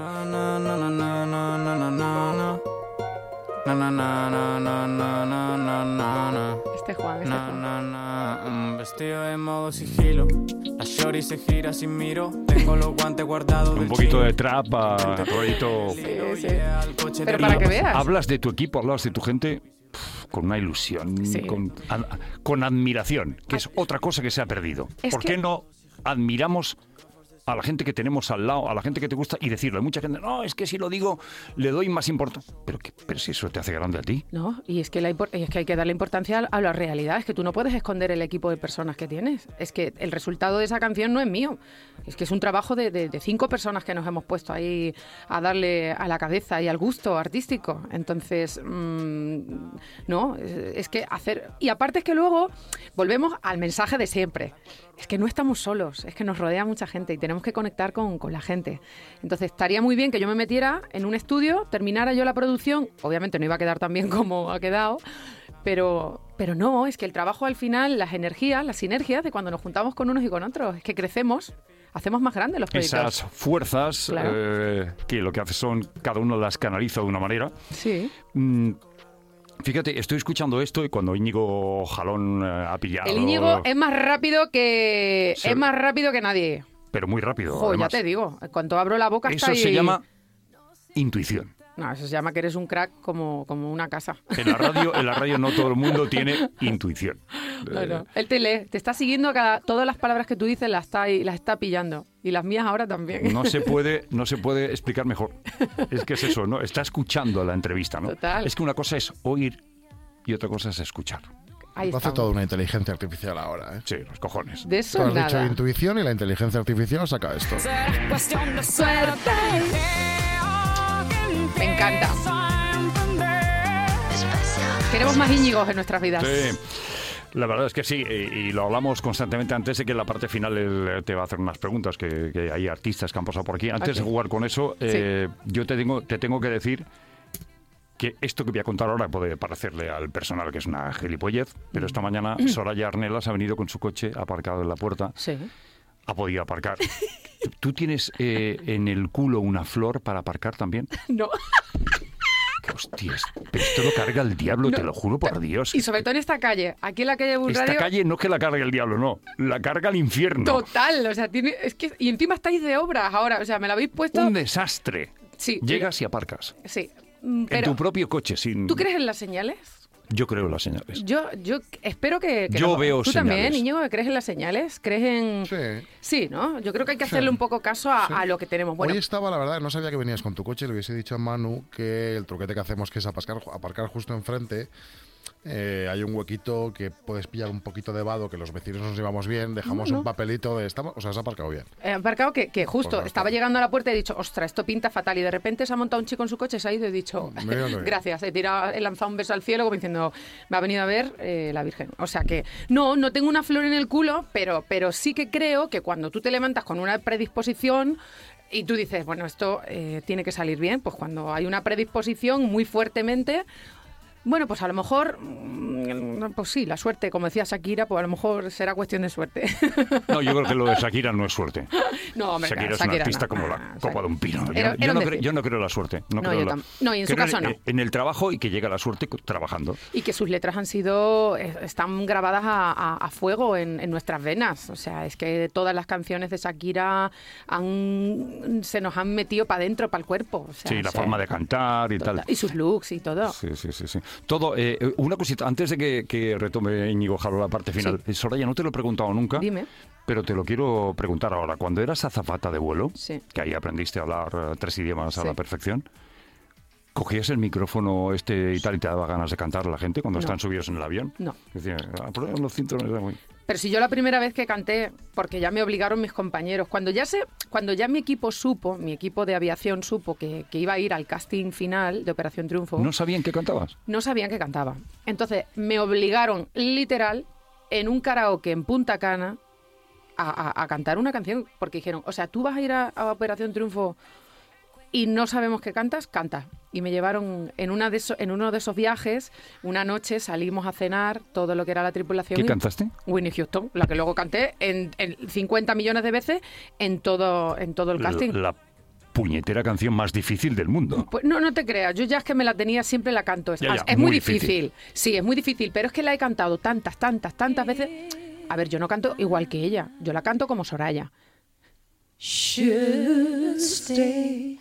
Este Juan, este Juan. Vestido de modo sigilo, la shorty se gira sin miro, tengo los guantes guardados. Un poquito de trap, a rollito. Sí, sí. Pero para que veas. Hablas de tu equipo, hablas de tu gente pff, con una ilusión, Sí. con, a- con admiración, que es otra cosa que se ha perdido. Es ¿Por que- qué no admiramos a la gente que tenemos al lado, a la gente que te gusta y decirlo? Hay mucha gente, no, es que si lo digo le doy más importancia. Pero, que- pero si eso te hace grande a ti. No, y es que, la impor- es que hay que darle importancia a a la realidad. Es que tú no puedes esconder el equipo de personas que tienes. Es que el resultado de esa canción no es mío. Es que es un trabajo de, de- de cinco personas que nos hemos puesto ahí a darle a la cabeza y al gusto artístico. Entonces, mmm, no, es, es que hacer... Y aparte es que luego volvemos al mensaje de siempre. Es que no estamos solos, es que nos rodea mucha gente y tenemos que conectar con, con la gente. Entonces estaría muy bien que yo me metiera en un estudio, terminara yo la producción, obviamente no iba a quedar tan bien como ha quedado, pero, pero no, es que el trabajo al final, las energías, las sinergias de cuando nos juntamos con unos y con otros, es que crecemos, hacemos más grandes los proyectos. Esas fuerzas Claro. eh, que lo que hace son, cada uno las canaliza de una manera. Sí. Mm, Fíjate, estoy escuchando esto y cuando Íñigo Jalón eh, ha pillado... El Íñigo es más rápido que Se- es más rápido que nadie. Pero muy rápido, Jo, ya además. te digo, cuando abro la boca está Eso se ahí- llama intuición. No, eso se llama que eres un crack como, como una casa. En la radio, en la radio no todo el mundo tiene intuición. No, Eh, no. Él te lee, te está siguiendo cada, todas las palabras que tú dices las está, ahí- las está pillando. Y las mías ahora también. No se puede, no se puede explicar mejor. Es que es eso, ¿no? Está escuchando la entrevista, ¿no? Total. Es que una cosa es oír y otra cosa es escuchar. Ahí Lo hace estamos. toda una inteligencia artificial ahora, ¿eh? Sí, los cojones. De Tú eso has dicho nada. intuición y la inteligencia artificial saca esto. Suerte. Me encanta. Queremos más Íñigos en nuestras vidas. Sí. La verdad es que sí, y, y lo hablamos constantemente antes de que en la parte final él te va a hacer unas preguntas, que, que hay artistas que han pasado por aquí. Antes Ok. de jugar con eso, eh, yo te tengo, te tengo que decir que esto que voy a contar ahora puede parecerle al personal que es una gilipollez, pero esta mañana Soraya Arnelas ha venido con su coche, ha aparcado en la puerta, Sí. ha podido aparcar. ¿Tú tienes eh, en el culo una flor para aparcar también? No. ¡Qué hostias! Pero esto lo carga el diablo, No. te lo juro por Dios. Y sobre todo en esta calle. Aquí en la calle de Bull Esta Radio. calle no es que la cargue el diablo, no. La carga el infierno. Total. O sea, tiene. Es que. Y encima estáis de obras ahora. O sea, me la habéis puesto. Un desastre. Sí. Llegas y aparcas. Sí. Mm, En Pero, tu propio coche, sin... ¿tú crees en las señales? Yo creo en las señales. Yo, yo espero que. que Yo no. veo ¿Tú señales. también, Íñigo, crees en las señales? ¿Crees en.? Sí. Sí, ¿no? Yo creo que hay que Sí. hacerle un poco caso a, Sí. a lo que tenemos. Bueno, Hoy estaba, la verdad, no sabía que venías con tu coche. Le hubiese dicho a Manu que el truquete que hacemos, que es aparcar, aparcar justo enfrente. Eh, hay un huequito que puedes pillar un poquito de vado, que los vecinos nos llevamos bien. Dejamos No, no. un papelito de... Estamos, o sea, has aparcado bien. he aparcado que, que justo Pues ya estaba está. llegando a la puerta y he dicho, ostras, esto pinta fatal. Y de repente se ha montado un chico en su coche, se ha ido y he dicho, Mira que bien. gracias. He, tirado, he lanzado un beso al cielo como diciendo, me ha venido a ver eh, la Virgen. O sea que, no, no tengo una flor en el culo, pero, pero sí que creo que cuando tú te levantas con una predisposición y tú dices, bueno, esto eh, tiene que salir bien, pues cuando hay una predisposición muy fuertemente... Bueno, pues a lo mejor, mm, pues sí, la suerte, como decía Shakira, pues a lo mejor será cuestión de suerte. No, yo creo que lo de Shakira no es suerte. No, hombre, Shakira claro, es una Shakira artista no. como Ah, la copa Shakira. de un pino. Yo, Era- yo era un no, decir. creo, yo no creo en la suerte. No, No, creo yo en la- tam- no, y en su creo caso no. En el trabajo y que llega la suerte trabajando. Y que sus letras han sido, eh, están grabadas a, a- a fuego en, en nuestras venas. O sea, es que todas las canciones de Shakira han, se nos han metido para adentro, para el cuerpo. O sea, Sí, la o sea, forma de cantar y total. tal. Y sus looks y todo. Sí, sí, sí, sí. Todo, eh, una cosita, antes de que, que retome Íñigo Jalón la parte final. Sí. Soraya, no te lo he preguntado nunca, Dime. pero te lo quiero preguntar ahora. Cuando eras azafata de vuelo, Sí. que ahí aprendiste a hablar eh, tres idiomas a Sí. la perfección, ¿cogías el micrófono este y tal y te daba ganas de cantar a la gente cuando No. están subidos en el avión? No. Decía, "Aprueben los cinturones de muy-". Pero si yo la primera vez que canté, porque ya me obligaron mis compañeros, cuando ya se, cuando ya mi equipo supo, mi equipo de aviación supo que, que iba a ir al casting final de Operación Triunfo, ¿No sabían que cantabas? no sabían que cantaba. Entonces me obligaron literal en un karaoke en Punta Cana a, a- a cantar una canción, porque dijeron, o sea, tú vas a ir a, a Operación Triunfo y no sabemos qué cantas, canta. Y me llevaron en, una de eso, en uno de esos viajes, una noche salimos a cenar, todo lo que era la tripulación. ¿Qué y cantaste? Whitney Houston, la que luego canté en, en cincuenta millones de veces en todo, en todo el casting. La, la puñetera canción más difícil del mundo. Pues no, no te creas, yo ya es que me la tenía, siempre la canto. Es, Ya, ya, es muy muy difícil. difícil. Sí, es muy difícil, pero es que la he cantado tantas, tantas, tantas veces. A ver, yo no canto igual que ella, yo la canto como Soraya. Should stay.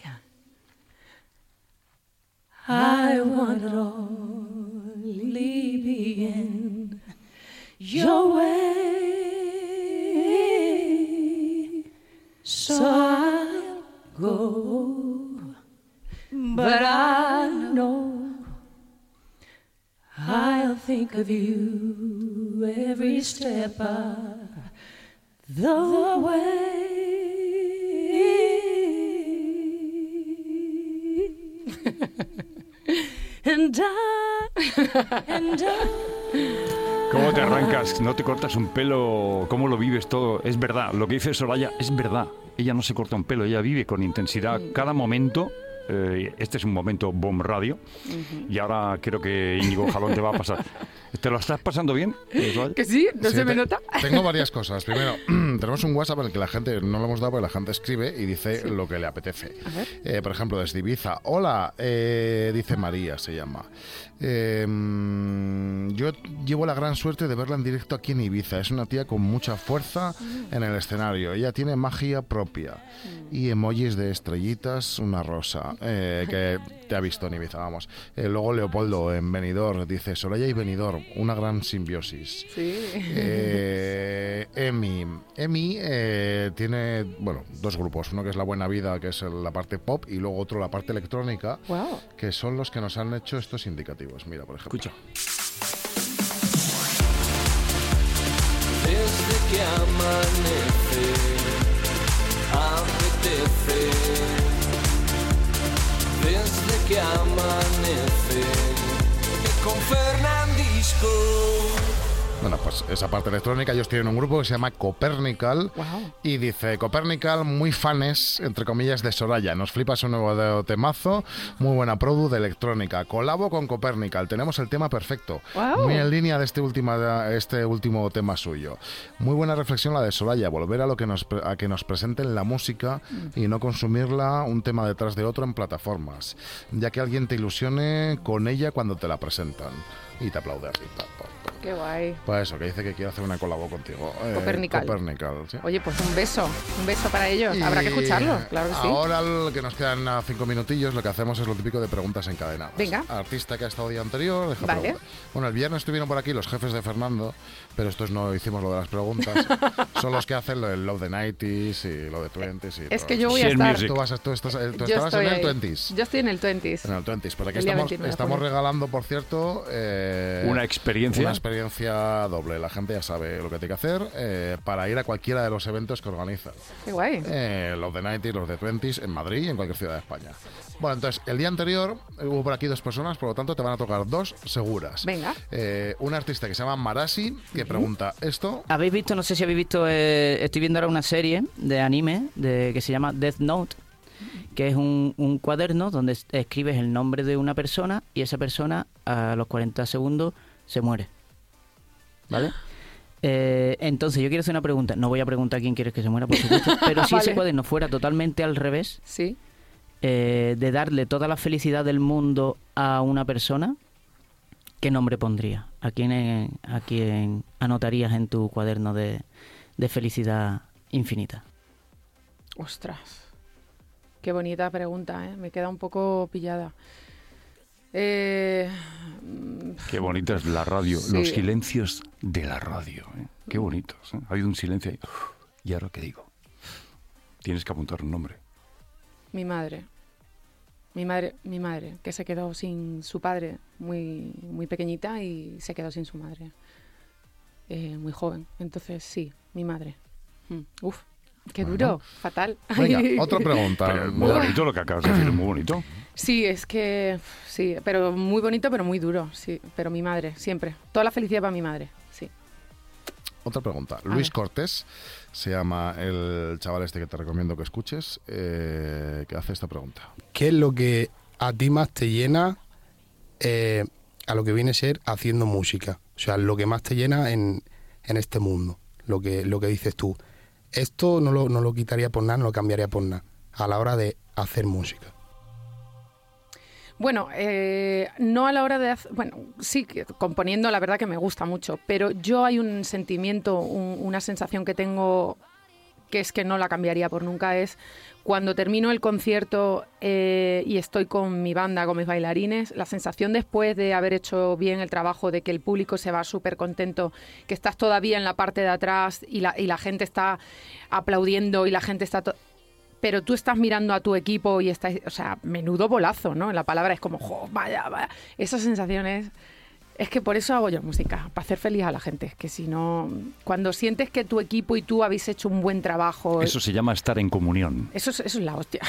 I want it only be in your way, so I'll go, but I know I'll think of you every step of the way. And I, and I. ¿Cómo te arrancas? ¿No te cortas un pelo? ¿Cómo lo vives todo? Es verdad, lo que dice Soraya es verdad. Ella no se corta un pelo, ella vive con intensidad cada momento. Eh, este es un momento Bomb Radio. Uh-huh. Y ahora creo que Íñigo Jalón te va a pasar. ¿Te lo estás pasando bien? Que sí, no sí, se me te, nota. Tengo varias cosas. Primero, tenemos un WhatsApp en el que la gente, no lo hemos dado, porque la gente escribe y dice sí. lo que le apetece. Eh, por ejemplo, desde Ibiza. Hola, eh, dice María, se llama. Eh, yo llevo la gran suerte de verla en directo aquí en Ibiza. Es una tía con mucha fuerza en el escenario. Ella tiene magia propia y emojis de estrellitas, una rosa, eh, que te ha visto en Ibiza, vamos. Eh, luego Leopoldo en Benidorm dice: Soraya y Benidorm, una gran simbiosis. Sí. Eh, Emi. Emi eh, tiene, bueno, dos grupos. Uno que es La Buena Vida, que es la parte pop, y luego otro la parte electrónica, wow. que son los que nos han hecho estos indicativos. Mira, por ejemplo. Escucha. Desde que amanece, apetece. Desde que amanece, con Fernandisco. Bueno, pues esa parte electrónica, ellos tienen un grupo que se llama Copernical. Wow. Y dice: Copernical, muy fanes, entre comillas, de Soraya. Nos flipa su nuevo temazo. Muy buena produ de electrónica. Colabo con Copernical. Tenemos el tema perfecto. Wow. Muy en línea de este, última, este último tema suyo. Muy buena reflexión la de Soraya. Volver a lo que nos, a que nos presenten la música y no consumirla un tema detrás de otro en plataformas. Ya que alguien te ilusione con ella cuando te la presentan. Y te aplaude así. Pa, pa, pa. Qué guay. Pues eso, que dice que quiere hacer una colabo contigo. Eh, Copernical. Copernical, ¿sí? Oye, pues un beso. Un beso para ellos. Y habrá que escucharlo, claro que sí. Ahora, lo que nos quedan a cinco minutillos, lo que hacemos es lo típico de preguntas encadenadas. Venga. Artista que ha estado el día anterior, deja Vale. pregunta. Bueno, el viernes estuvieron por aquí los jefes de Fernando, pero estos no hicimos lo de las preguntas. Son los que hacen lo del Love the noventa y lo de veinte. Y es todo que eso. yo voy a Share estar... music. Tú, vas a, tú, estás, tú Yo estabas en estoy el ahí. veinte. Yo estoy en el veinte. En el veinte, por aquí El día estamos, veintinueve de estamos junio. regalando, por cierto, eh, una experiencia. Una experiencia doble. La gente ya sabe lo que tiene que hacer eh, para ir a cualquiera de los eventos que organizan. Qué guay. Eh, los de noventa, los de veinte en Madrid y en cualquier ciudad de España. Bueno, entonces, el día anterior hubo por aquí dos personas, por lo tanto te van a tocar dos seguras. Venga. Eh, un artista que se llama Marasi, que uh-huh. pregunta esto. ¿Habéis visto, no sé si habéis visto, eh, estoy viendo ahora una serie de anime de, que se llama Death Note, que es un, un cuaderno donde escribes el nombre de una persona y esa persona a los cuarenta segundos se muere. ¿Vale? Eh, entonces yo quiero hacer una pregunta. No voy a preguntar quién quieres que se muera, por supuesto, pero si vale. ese cuaderno fuera totalmente al revés, sí. eh, de darle toda la felicidad del mundo a una persona, ¿qué nombre pondría? ¿A quién, a quién anotarías en tu cuaderno de, de felicidad infinita? Ostras, qué bonita pregunta, ¿eh? Me queda un poco pillada. Eh... Qué bonita es la radio, sí. Los silencios de la radio, ¿eh? Qué bonitos, ¿eh? Ha habido un silencio ahí. ¿Y ahora qué digo? Tienes que apuntar un nombre. Mi madre. Mi madre, mi madre, que se quedó sin su padre muy, muy pequeñita y se quedó sin su madre eh, muy joven. Entonces, sí, mi madre. Mm. Uf, qué bueno. Duro, fatal. Venga, otra pregunta. Pero es muy bonito lo que acabas de decir, es muy bonito. Sí, es que, sí, pero muy bonito, pero muy duro, sí. Pero mi madre, siempre. Toda la felicidad para mi madre, sí. otra pregunta. Luis Cortés, se llama el chaval este que te recomiendo que escuches, eh, que hace esta pregunta. ¿Qué es lo que a ti más te llena eh, a lo que viene a ser haciendo música? O sea, lo que más te llena en, en este mundo, lo que, lo que dices tú. Esto no lo, no lo quitaría por nada, no lo cambiaría por nada, a la hora de hacer música. Bueno, eh, no a la hora de hacer... Bueno, sí, que componiendo la verdad que me gusta mucho, pero yo hay un sentimiento, un, una sensación que tengo que es que no la cambiaría por nunca, es cuando termino el concierto eh, y estoy con mi banda, con mis bailarines, la sensación después de haber hecho bien el trabajo, de que el público se va súper contento, que estás todavía en la parte de atrás y la, y la gente está aplaudiendo y la gente está... To- pero tú estás mirando a tu equipo y estás, o sea, menudo bolazo, ¿no? La palabra es como, jo, vaya, vaya. Esa sensación es, es que por eso hago yo música, para hacer feliz a la gente. Que si no, cuando sientes que tu equipo y tú habéis hecho un buen trabajo... Eso se llama estar en comunión. Eso es, eso es la hostia.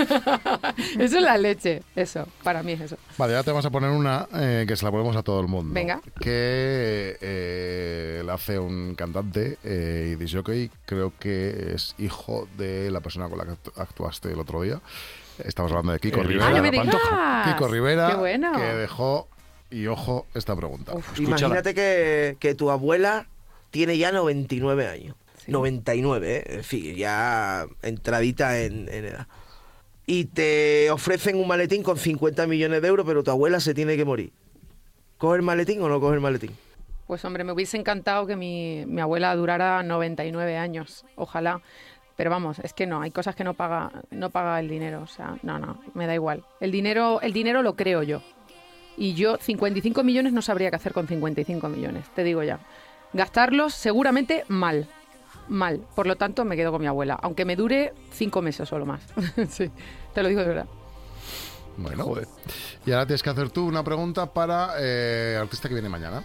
Eso es la leche, eso, para mí es eso. Vale, ya te vamos a poner una eh, que se la ponemos a todo el mundo. Venga. Que eh, la hace un cantante eh, y disc jockey, creo que es hijo de la persona con la que actuaste el otro día. Estamos hablando de Kiko el Rivera. ¡Ah, no me digas! Kiko Rivera, ¡Qué bueno! Que dejó... Y ojo, esta pregunta. Uf, imagínate que, que tu abuela tiene ya noventa y nueve años. Sí. noventa y nueve, ¿eh? En fin, ya entradita en, en edad. Y te ofrecen un maletín con cincuenta millones de euros, pero tu abuela se tiene que morir. ¿Coge el maletín o no coge el maletín? Pues hombre, me hubiese encantado que mi, mi abuela durara noventa y nueve años. Ojalá. Pero vamos, es que no, hay cosas que no paga, no paga el dinero. O sea, no, no, me da igual. El dinero, el dinero lo creo yo. Y yo cincuenta y cinco millones no sabría qué hacer con cincuenta y cinco millones, te digo ya. Gastarlos seguramente mal, mal. Por lo tanto, me quedo con mi abuela, aunque me dure cinco meses o lo más. Sí, te lo digo de verdad. Bueno, joder. Y ahora tienes que hacer tú una pregunta para eh, el artista que viene mañana.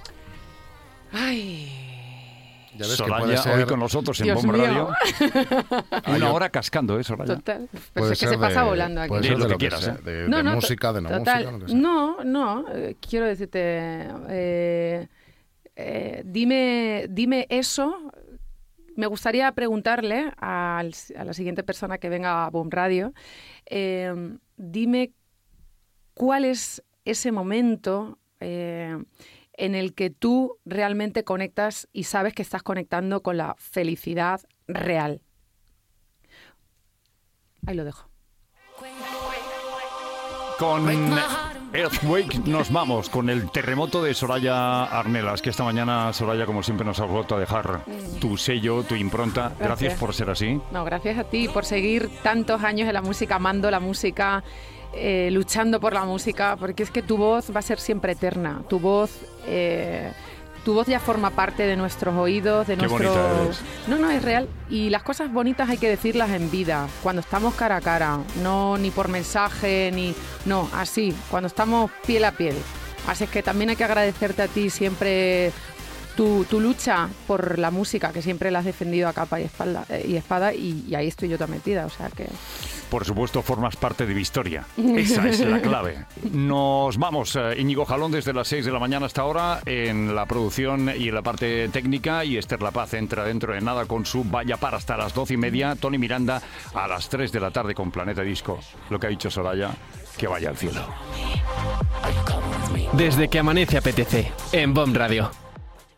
Ay... Ya ves Soraya, que puede ser... hoy con nosotros en Bomb Radio. Una hora cascando, ¿eh, Soraya? Total. Pues es que se pasa de, volando aquí. Puede de ser lo de que lo quieras, que ¿eh? sea, de, no, de no, música, de no total, música, lo que sea. No, no, eh, quiero decirte, eh, eh, dime, dime eso. Me gustaría preguntarle al, a la siguiente persona que venga a Bomb Radio, eh, dime cuál es ese momento... Eh, en el que tú realmente conectas y sabes que estás conectando con la felicidad real. Ahí lo dejo. Con Earthquake nos vamos, con el terremoto de Soraya Arnelas, que esta mañana, Soraya, como siempre, nos has vuelto a dejar tu sello, tu impronta. Gracias, gracias por ser así. No, gracias a ti por seguir tantos años en la música, amando la música, eh, luchando por la música, porque es que tu voz va a ser siempre eterna. Tu voz... Eh, tu voz ya forma parte de nuestros oídos, de Qué nuestros... bonita eres. No, no, es real. Y las cosas bonitas hay que decirlas en vida, cuando estamos cara a cara, no ni por mensaje, ni... No, así, cuando estamos piel a piel. Así es que también hay que agradecerte a ti siempre tu, tu lucha por la música, que siempre la has defendido a capa y, espalda, eh, y espada, y, y ahí estoy yo tan metida, o sea que... Por supuesto, formas parte de mi historia. Esa es la clave. Nos vamos, eh, Íñigo Jalón, desde las seis de la mañana hasta ahora, en la producción y en la parte técnica, y Esther La Paz entra dentro de nada con su Vaya Para hasta las doce y media. Tony Miranda a las tres de la tarde con Planeta Disco. Lo que ha dicho Soraya, que vaya al cielo. Desde que amanece apetece, en Bomb Radio.